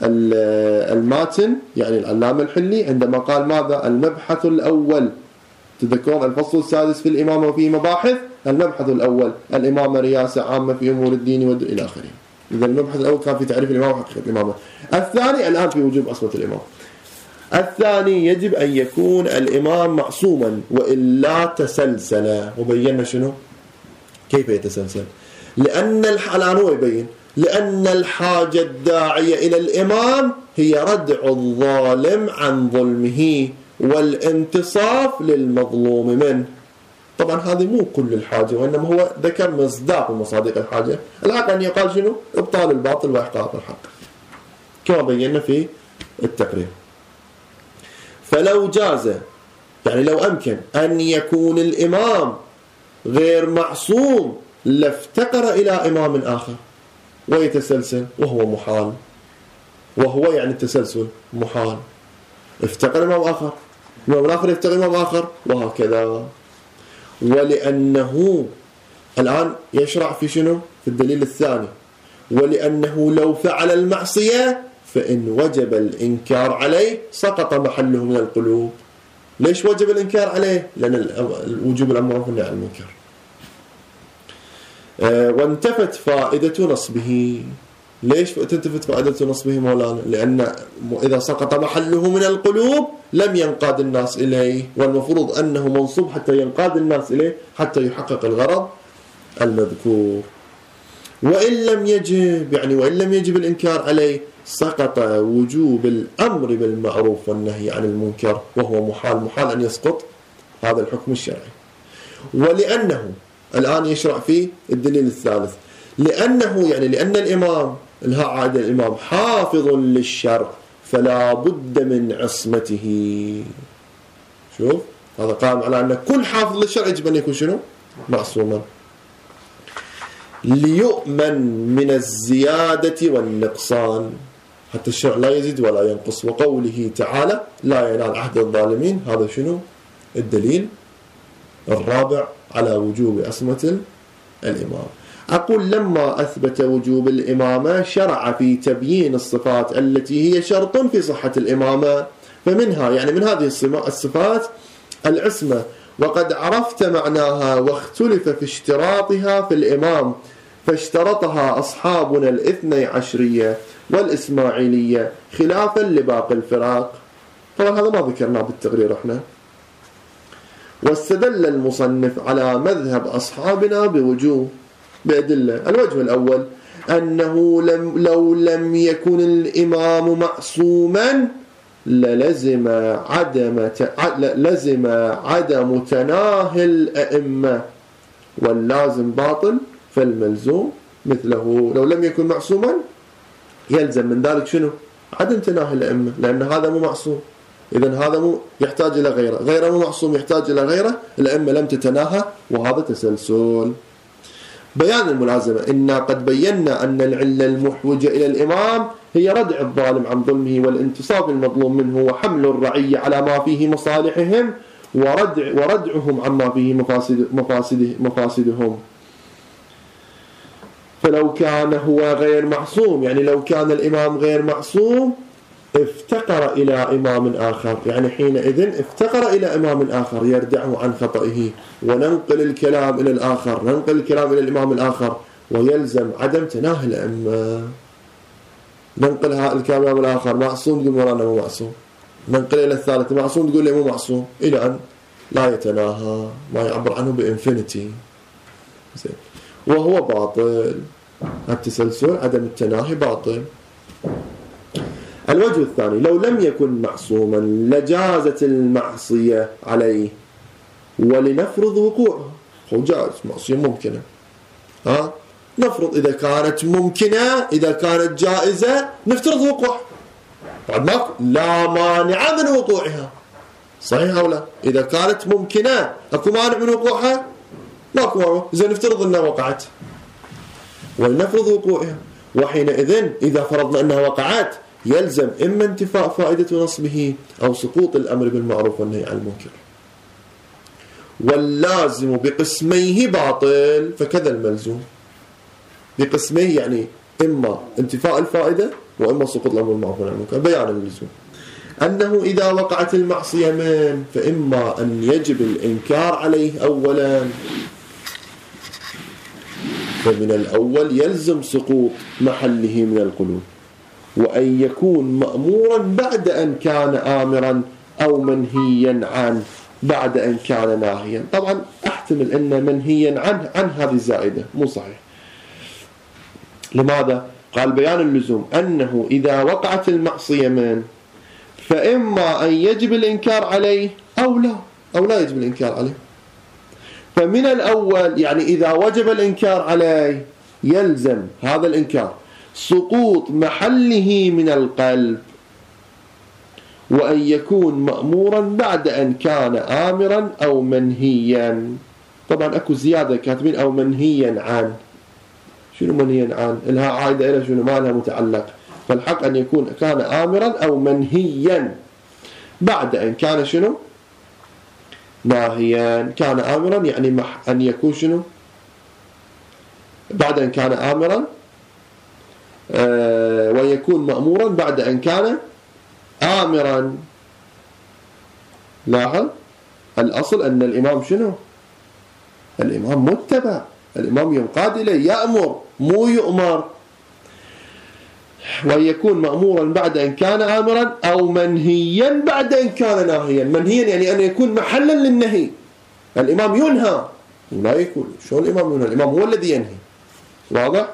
الماتن، يعني العلامة الحلي عندما قال ماذا؟ المبحث الأول. تذكرون الفصل السادس في الإمامة وفيه مباحث. المبحث الأول الإمامة رياسة عامة في أمور الدين إلى آخره. إذا المبحث الأول كان في تعريف الإمامة وحقيقة الإمامة. الثاني الآن في وجوب عصمة الإمام. الثاني يجب أن يكون الإمام معصوما وإلا تسلسل. وبينا شنو؟ كيف يتسلسل؟ لأن الآن هو يبين لأن الحاجة الداعية إلى الإمام هي ردع الظالم عن ظلمه والانتصاف للمظلوم منه. طبعا هذه مو كل الحاجة، وإنما هو ذكر مصداق من مصادق الحاجة. الحق أن يقال شنو؟ إبطال الباطل وإحقاق الحق كما بينا في التقرير. فلو جاز، يعني لو أمكن أن يكون الإمام غير معصوم لافتقر إلى إمام آخر ويتسلسل، وهو محال. وهو يعني التسلسل محال. افتقر إمام آخر، إمام آخر يفتقر إمام آخر، وهكذا. ولأنه الآن يشرع في شنو؟ في الدليل الثاني. ولأنه لو فعل المعصية فإن وجب الإنكار عليه سقط محله من القلوب. ليش وجب الإنكار عليه؟ لأن الوجوب الأمر والنهي عن المنكر. وانتفت فائدة نصبه. ليش تنتفت فائدة نصبه مولانا؟ لأن إذا سقط محله من القلوب لم ينقاد الناس إليه، والمفروض أنه منصوب حتى ينقاد الناس إليه حتى يحقق الغرض المذكور. وإن لم يجب، يعني وإن لم يجب الإنكار عليه سقط وجوب الأمر بالمعروف والنهي عن المنكر، وهو محال أن يسقط هذا الحكم الشرعي. ولأنه الآن يشرع فيه الدليل الثالث، لأنه يعني لأن الإمام عاد الإمام حافظ للشرع فلا بد من عصمته. شوف هذا قام على أن كل حافظ للشرع يجب أن يكون شنو؟ معصوما، ليؤمن من الزيادة والنقصان، حتى الشرع لا يزيد ولا ينقص. وقوله تعالى لا ينال عهد الظالمين، هذا شنو؟ الدليل الرابع على وجوب عصمة الإمام. أقول لما أثبت وجوب الإمامة شرع في تبيين الصفات التي هي شرط في صحة الإمامة، فمنها يعني من هذه الصفات العصمة، وقد عرفت معناها واختلف في اشتراطها في الإمام، فاشترطها أصحابنا الاثني عشرية والإسماعيلية خلافا لباقي الفرق. طبعا هذا ما ذكرناه بالتقرير احنا. واستدل المصنف على مذهب أصحابنا بوجوه بأدلة. الوجه الأول أنه لو لم يكن الإمام معصوما للزم عدم تناهي الأئمة، واللازم باطل فالملزوم مثله. لو لم يكن معصوما يلزم من ذلك شنو؟ عدم تناهي الأئمة، لأن هذا مو معصوم. إذن هذا مو يحتاج إلى غيره، غيره مو معصوم يحتاج إلى غيره، الأئمة لم تتناهى، وهذا تسلسل. بيان الملازمة. إنا قد بينا أن العلة المحوجة إلى الإمام هي ردع الظالم عن ظلمه والانتصاب المظلوم منه، وحمل الرعية على ما فيه مصالحهم، وردعهم عما فيه مفاسدهم. فلو كان هو غير معصوم، يعني لو كان الإمام غير معصوم افتقر إلى إمام آخر، يعني حينئذ افتقر إلى إمام آخر يردعه عن خطئه، وننقل الكلام إلى الآخر، ننقل الكلام إلى الإمام الآخر، ويلزم عدم تناهي الأئمة. ننقل الكلام إلى الآخر معصوم تقول مولانا مو معصوم، ننقل إلى الثالث معصوم تقول لي مو معصوم، إلى أن لا يتناهى، ما يعبر عنه بإنفينيتي. وهو باطل، التسلسل عدم التناهي باطل. الوجه الثاني، لو لم يكن معصوما لجازت المعصية عليه ولنفرض وقوعه. هو جائز، معصية ممكنة، نفرض إذا كانت ممكنة، إذا كانت جائزة نفترض وقوع، بعد ما لا مانع من وقوعها، صحيح أو لا؟ إذا كانت ممكنة أكو مانع من وقوعها؟ ماكو مانع، إذا نفترض أنها وقعت ولنفرض وقوعها، وحينئذ إذا فرضنا أنها وقعت يلزم إما انتفاء فائدة نصبه أو سقوط الأمر بالمعروف والنهي عن المنكر. واللازم بقسميه باطل فكذا الملزوم بقسميه، يعني إما انتفاء الفائدة وإما سقوط الأمر بالمعروف والنهي عن المنكر. بيان اللزوم أنه إذا وقعت المعصية من، فإما أن يجب الإنكار عليه أولا، فمن الأول يلزم سقوط محله من القلوب، وأن يكون مأمورا بعد أن كان آمرا أو منهيا عنه بعد أن كان ناهيا. طبعا أحتمل أن منهيا عن هذه زائدة مو صحيح. لماذا؟ قال بيان اللزوم أنه إذا وقعت المعصية من، فإما أن يجب الإنكار عليه أو لا يجب الإنكار عليه. فمن الأول يعني إذا وجب الإنكار عليه يلزم هذا الإنكار سقوط محله من القلب، وأن يكون مأمورا بعد أن كان آمرا أو منهيا. طبعا أكو زيادة كاتبين أو منهيا عن. شنو منهيا عن؟ إلها عائدة إلى شنو؟ ما لها متعلق. فالحق أن يكون كان آمرا أو منهيا بعد أن كان شنو؟ ناهيا. كان آمرا يعني أن يكون شنو؟ بعد أن كان آمرا، ويكون مأمورا بعد أن كان آمرا. لاحظ الأصل أن الإمام شنو؟ الإمام متبع، الإمام ينقاد إليه، يأمر مو يؤمر. ويكون مأمورا بعد أن كان آمرا أو منهيا بعد أن كان ناهيا. منهيا يعني أن يكون محلا للنهي. الإمام ينهى، لا يكون شلون الإمام ينهى؟ الإمام هو الذي ينهي. واضح؟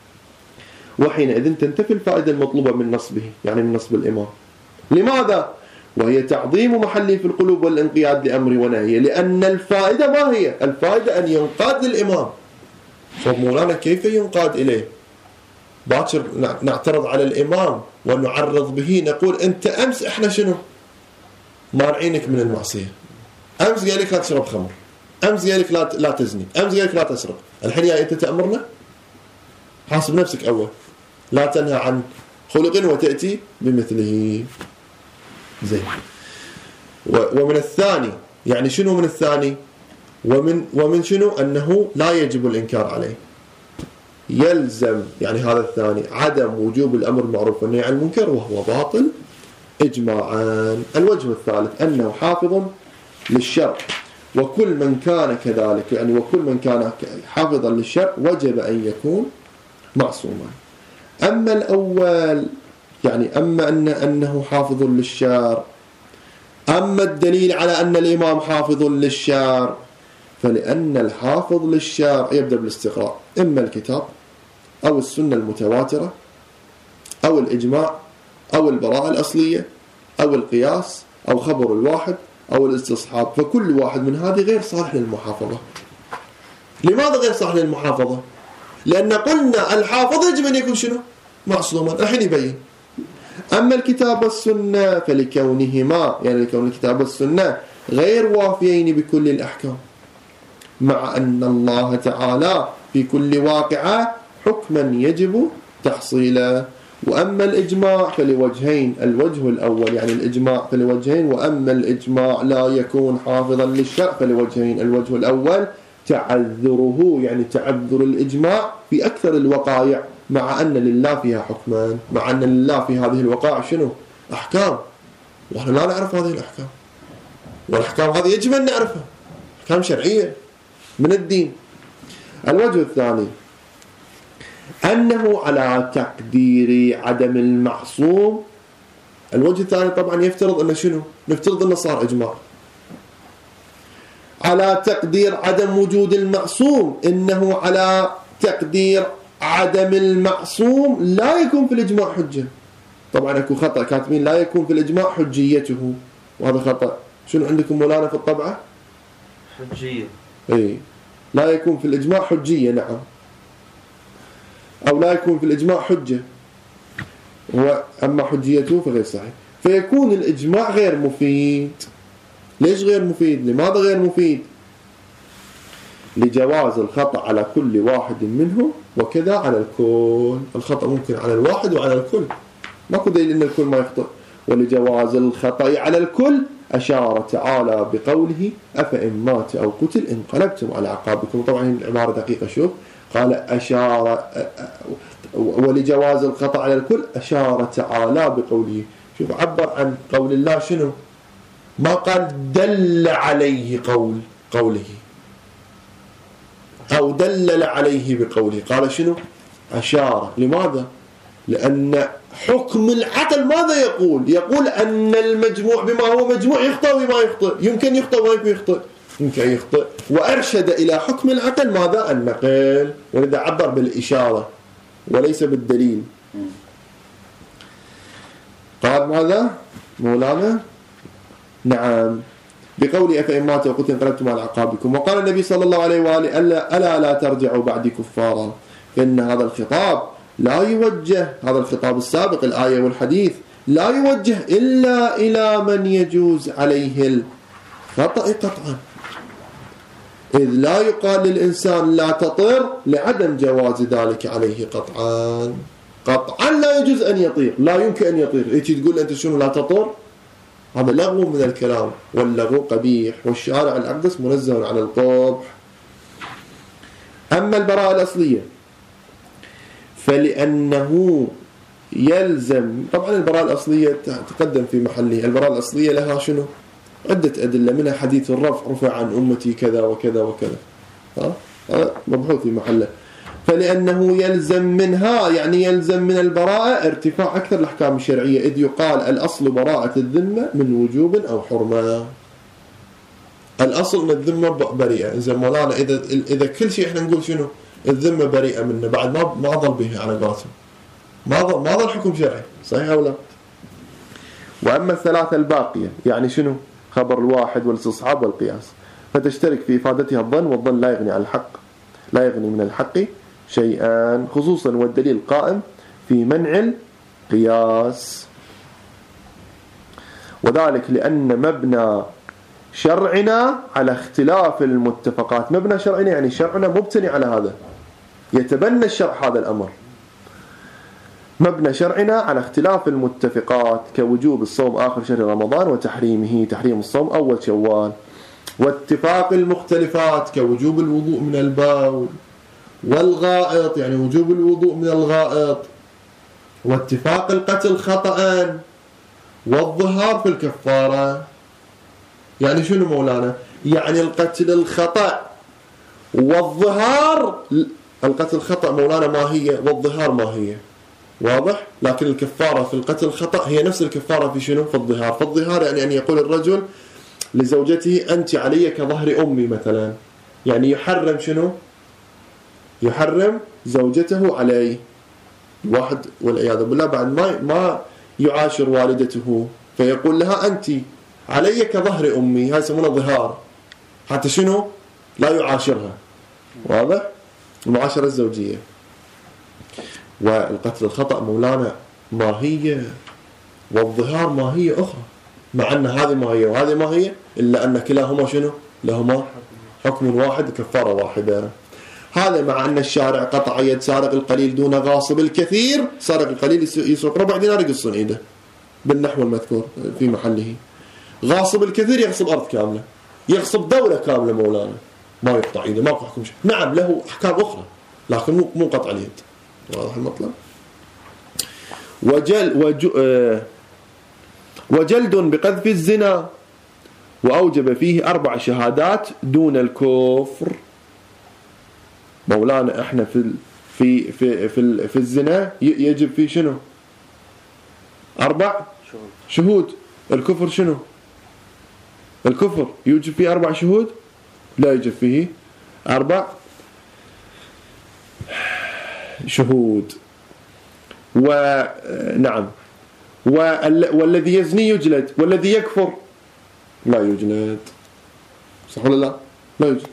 وحينئذ تنتفي الفائدة المطلوبة من نصبه، يعني من نصب الإمام. لماذا؟ وهي تعظيم محله في القلوب والانقياد لأمر ونهيه. لأن الفائدة ما هي؟ الفائدة أن ينقاد للإمام. فمولانا كيف ينقاد إليه؟ باكر نعترض على الإمام ونعرض به، نقول أنت أمس إحنا شنو؟ مانعينك من المعصية. أمس قال لك لا تشرب خمر، أمس قال لك لا تزني، أمس قال لك لا تسرق. الحين يا أنت تأمرنا؟ حاسب نفسك أول. لا تنهى عن خلق وتأتي بمثله. زين. ومن الثاني يعني شنو من الثاني؟ ومن شنو؟ أنه لا يجب الإنكار عليه. يلزم يعني هذا الثاني عدم وجوب الأمر بالمعروف والنهي عن المنكر، وهو باطل إجماعا. الوجه الثالث أنه حافظ للشرع، وكل من كان كذلك، يعني وكل من كان حافظا للشرع وجب أن يكون معصوما. أما الأول يعني أما أنه حافظ للشرع، أما الدليل على أن الإمام حافظ للشرع، فلأن الحافظ للشرع يبدأ بالاستقراء، إما الكتاب أو السنة المتواترة أو الإجماع أو البراءة الأصلية أو القياس أو خبر الواحد أو الاستصحاب. فكل واحد من هذه غير صالح للمحافظة. لماذا غير صالح للمحافظة؟ لأن قلنا الحافظ يجب أن يكون شنو؟ معصوما. الحين يبين. أما الكتاب والسنة فلكونهما يعني لكون الكتاب والسنة غير وافيين بكل الأحكام، مع أن الله تعالى في كل واقعة حكما يجب تحصيله. وأما الإجماع فلوجهين، الوجه الأول يعني الإجماع فلوجهين، وأما الإجماع لا يكون حافظا للشرع فلوجهين. الوجه الأول تعذره يعني تعذر الإجماع في أكثر الوقائع، مع أن لله فيها حكمان، مع أن لله في هذه الوقائع شنو؟ أحكام، وإحنا لا نعرف هذه الأحكام، والأحكام هذه يجب أن نعرفها، أحكام شرعية من الدين. الوجه الثاني أنه على تقدير عدم المعصوم. الوجه الثاني طبعا يفترض أنه شنو؟ نفترض أنه صار إجماع على تقدير عدم وجود المعصوم، إنه على تقدير عدم المعصوم لا يكون في الإجماع حجة. طبعا أكو خطأ كاتبين لا يكون في الإجماع حجيته، وهذا خطأ. شنو عندكم مولانا في الطبعة؟ حجية. إيه، لا يكون في الإجماع حجية، نعم، أو لا يكون في الإجماع حجة، وأما حجيته فغير صحيح. فيكون الإجماع غير مفيد. ليش غير مفيد؟ لماذا غير مفيد؟ لجواز الخطأ على كل واحد منهم وكذا على الكل. الخطأ ممكن على الواحد وعلى الكل، ماكو دليل أن الكل ما يخطئ. ولجواز الخطأ على الكل أشار تعالى بقوله أفإن مات أو قتل انقلبتم على أعقابكم. طبعا العبارة دقيقة، شوف، قال أشار، ولجواز الخطأ على الكل أشار تعالى بقوله. شوف، عبر عن قول الله شنو؟ ما قال دل عليه قوله أو دلل عليه بقوله، قال شنو؟ أشار. لماذا؟ لأن حكم العقل ماذا يقول؟ يقول أن المجموع بما هو مجموع يخطئ وما يخطئ، يمكن يخطئ وما يخطئ، يمكن يخطئ. وأرشد إلى حكم العقل ماذا؟ النقل، ولذا عبر بالإشارة وليس بالدليل. قال ماذا مولانا؟ نعم، بقول أفإن مات وقتل انقلبتم على أعقابكم. وقال النبي صلى الله عليه وآله ألا لا ترجعوا بعدي كفارا. إن هذا الخطاب لا يوجه، هذا الخطاب السابق الآية والحديث، لا يوجه إلا إلى من يجوز عليه الخطأ قطعا، إذ لا يقال للإنسان لا تطير لعدم جواز ذلك عليه قطعا. قطعا لا يجوز أن يطير، لا يمكن أن يطير. إيش تقول أنت شنو لا تطير؟ هذا لغو من الكلام، واللغو قبيح، والشارع الأقدس منزه عن القبح. أما البراءة الأصلية فلأنه يلزم، طبعا البراءة الأصلية تقدم في محله. البراءة الأصلية لها شنو؟ عدة أدلة، منها حديث الرفع، رفع عن أمتي كذا وكذا وكذا، هذا مبحوث في محله. فلأنه يلزم منها، يعني يلزم من البراءة ارتفاع أكثر الأحكام الشرعية، إذ يقال الأصل براءة الذمة من وجوب أو حرمة. الأصل من الذمة بريئة. إذا مولانا إذا كل شيء إحنا نقول شنو؟ الذمة بريئة منه، بعد ما ظل به على قولتهم، ما ظل حكم شرعي، صحيح أو لا؟ وأما الثلاثة الباقية يعني شنو؟ خبر الواحد والاستصحاب والقياس، فتشترك في إفادتها الظن، والظن لا يغني عن الحق، لا يغني من الحق شيئا، خصوصا والدليل قائم في منع القياس. وذلك لأن مبنى شرعنا على اختلاف المتفقات. مبنى شرعنا يعني شرعنا مبتني على هذا، يتبنى الشرع هذا الأمر. مبنى شرعنا على اختلاف المتفقات كوجوب الصوم آخر شهر رمضان وتحريمه، تحريم الصوم أول شوال، واتفاق المختلفات كوجوب الوضوء من البول والغائط، يعني وجوب الوضوء من الغائط، واتفاق القتل خطأ والظهار في الكفارة. يعني شنو مولانا؟ يعني القتل الخطأ والظهار، القتل الخطأ مولانا ما هي، والظهار ما هي، واضح؟ لكن الكفارة في القتل الخطأ هي نفس الكفارة في شنو؟ في الظهار. فالظهار يعني أن يقول الرجل لزوجته أنت علي كظهر أمي مثلا، يعني يحرم شنو؟ يحرم زوجته عليه. واحد والعياذ بالله بعد ما يعاشر والدته، فيقول لها أنت علي كظهر أمي، هاي يسمونه ظهار، حتى شنو؟ لا يعاشرها، واضح؟ المعاشرة الزوجية. والقتل الخطأ مولانا ماهية، والظهار ماهية أخرى، مع أن هذه ماهية وهذه ماهية، إلا أن كلاهما شنو؟ لهما حكم واحد كفارة واحدة. هذا مع أن الشارع قطع يد سارق القليل دون غاصب الكثير. سارق القليل يسرق ربع دينار يقصون إيده بالنحو المذكور في محله. غاصب الكثير يغصب أرض كاملة، يغصب دولة كاملة مولانا، ما يقطع إيده، ماكو حكم شيء. نعم له أحكام أخرى لكن مو قطع اليد. واضح المطلب؟ وجلد بقذف الزنا، وأوجب فيه 4 شهادات دون الكفر. مولانا احنا في الزنا يجب فيه شنو؟ 4 شهود. الكفر شنو؟ الكفر يوجب فيه 4 شهود؟ لا يوجب فيه 4 شهود. ونعم، والذي يزني يجلد، والذي يكفر لا يجلد. صح ولا لا؟ لا يجلد.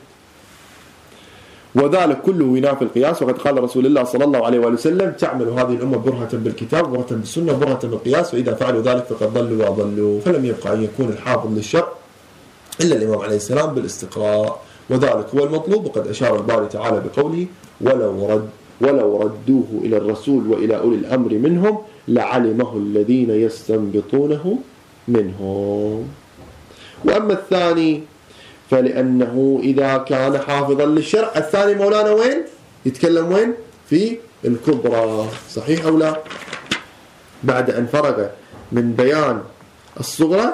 وذلك كله ينافي القياس. وقد قال رسول الله صلى الله عليه وآله وسلم: تعمل هذه الأمة برهة بالكتاب، برهة بالسنة، برهة بالقياس، وإذا فعلوا ذلك فقد ضلوا وأضلوا. فلم يبقى أن يكون الحافظ للشرع إلا الإمام عليه السلام بالاستقراء، وذلك هو المطلوب. وقد أشار الباري تعالى بقوله: ولو ردوه إلى الرسول وإلى أولي الأمر منهم لعلمه الذين يستنبطونه منهم. وأما الثاني فلأنه إذا كان حافظا للشرع. الثاني مولانا وين؟ يتكلم وين؟ في الكبرى. صحيح أو لا؟ بعد أن فرغ من بيان الصغرى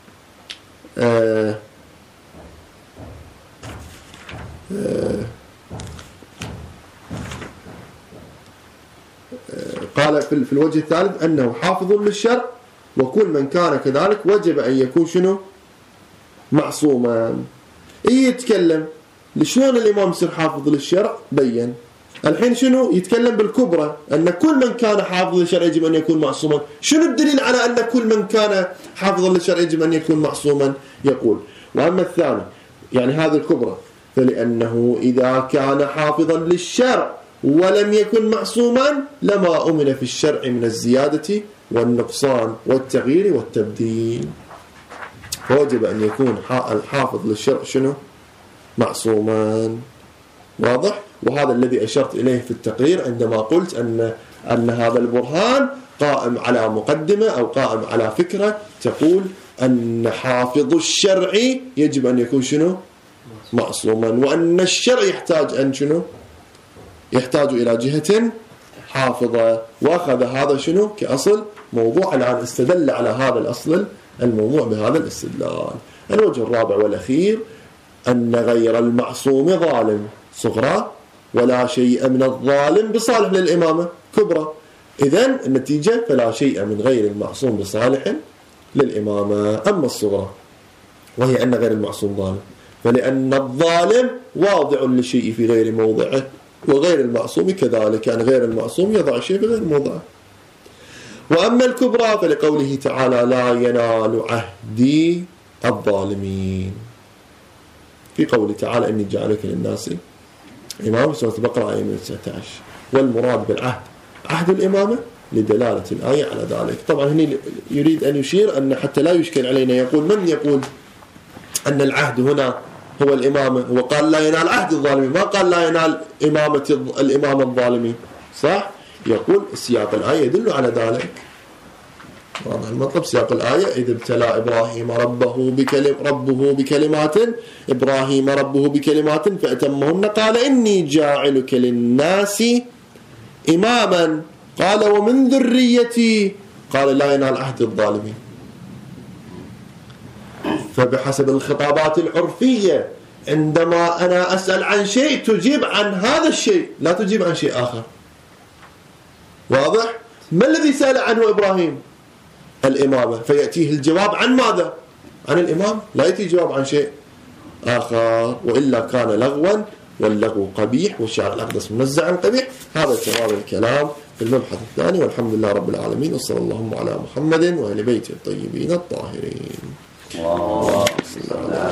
قال في الوجه الثالث أنه حافظ للشرع، وكل من كان كذلك وجب أن يكون شنو؟ معصوما. يتكلم لشلون الإمام يصير حافظ للشرع؟ بين. الحين شنو؟ يتكلم بالكبرى أن كل من كان حافظ للشرع يجب أن يكون معصوما. شنو الدليل على أن كل من كان حافظا للشرع يجب أن يكون معصوما؟ يقول: وأما الثاني، يعني هذا الكبرى، فلأنه إذا كان حافظا للشرع ولم يكن معصوما لما أمن في الشرع من الزيادة والنقصان والتغيير والتبديل. فوجب أن يكون الحافظ للشرع شنو؟ معصوما. واضح؟ وهذا الذي أشرت إليه في التقرير عندما قلت أن هذا البرهان قائم على مقدمة أو قائم على فكرة تقول أن حافظ الشرع يجب أن يكون شنو؟ معصوما، وأن الشرع يحتاج أن شنو؟ يحتاج إلى جهة حافظة. وأخذ هذا شنو؟ كأصل موضوع. الآن استدل على هذا الأصل الموضوع بهذا الاستدلال. الوجه الرابع والأخير أن غير المعصوم ظالم صغرى، ولا شيء من الظالم بصالح للإمامة كبرى. إذن النتيجة فلا شيء من غير المعصوم بصالح للإمامة. أما الصغرى وهي أن غير المعصوم ظالم، فلأن الظالم واضع للشيء في غير موضعه، وغير المعصوم كذلك، يعني غير المعصوم يضع شيء في غير موضعه. وأما الكبرى فلقوله تعالى: لا ينال عهدي الظالمين، في قوله تعالى: إني جعلك للناس إماما، سورة البقرة آية 19. والمراد بالعهد عهد الإمامة لدلالة الآية على ذلك. طبعا هنا يريد أن يشير أن حتى لا يشكل علينا، يقول: من يقول أن العهد هنا هو الإمامة؟ هو قال لا ينال عهد الظالمين، ما قال لا ينال الإمامة الظالمين. صح؟ يقول سياق الآية يدل على ذلك. واضح المطلب. سياق الآية: إذ ابتلى إبراهيم ربه بكلمات فأتمهن قال إني جاعلك للناس إماما، قال ومن ذريتي، قال لا ينال عهد الظالمين. فبحسب الخطابات العرفية عندما أنا أسأل عن شيء تجيب عن هذا الشيء، لا تجيب عن شيء آخر. واضح؟ ما الذي سأل عنه إبراهيم؟ الإمامة، فيأتيه الجواب عن ماذا؟ عن الإمام، لا يأتي جواب عن شيء آخر، وإلا كان لغوا، واللغو قبيح، والشعر الأقدس منزع قبيح. هذا تمام الكلام في المبحث الثاني. والحمد لله رب العالمين، وصلى الله على محمد وآل بيته الطيبين الطاهرين.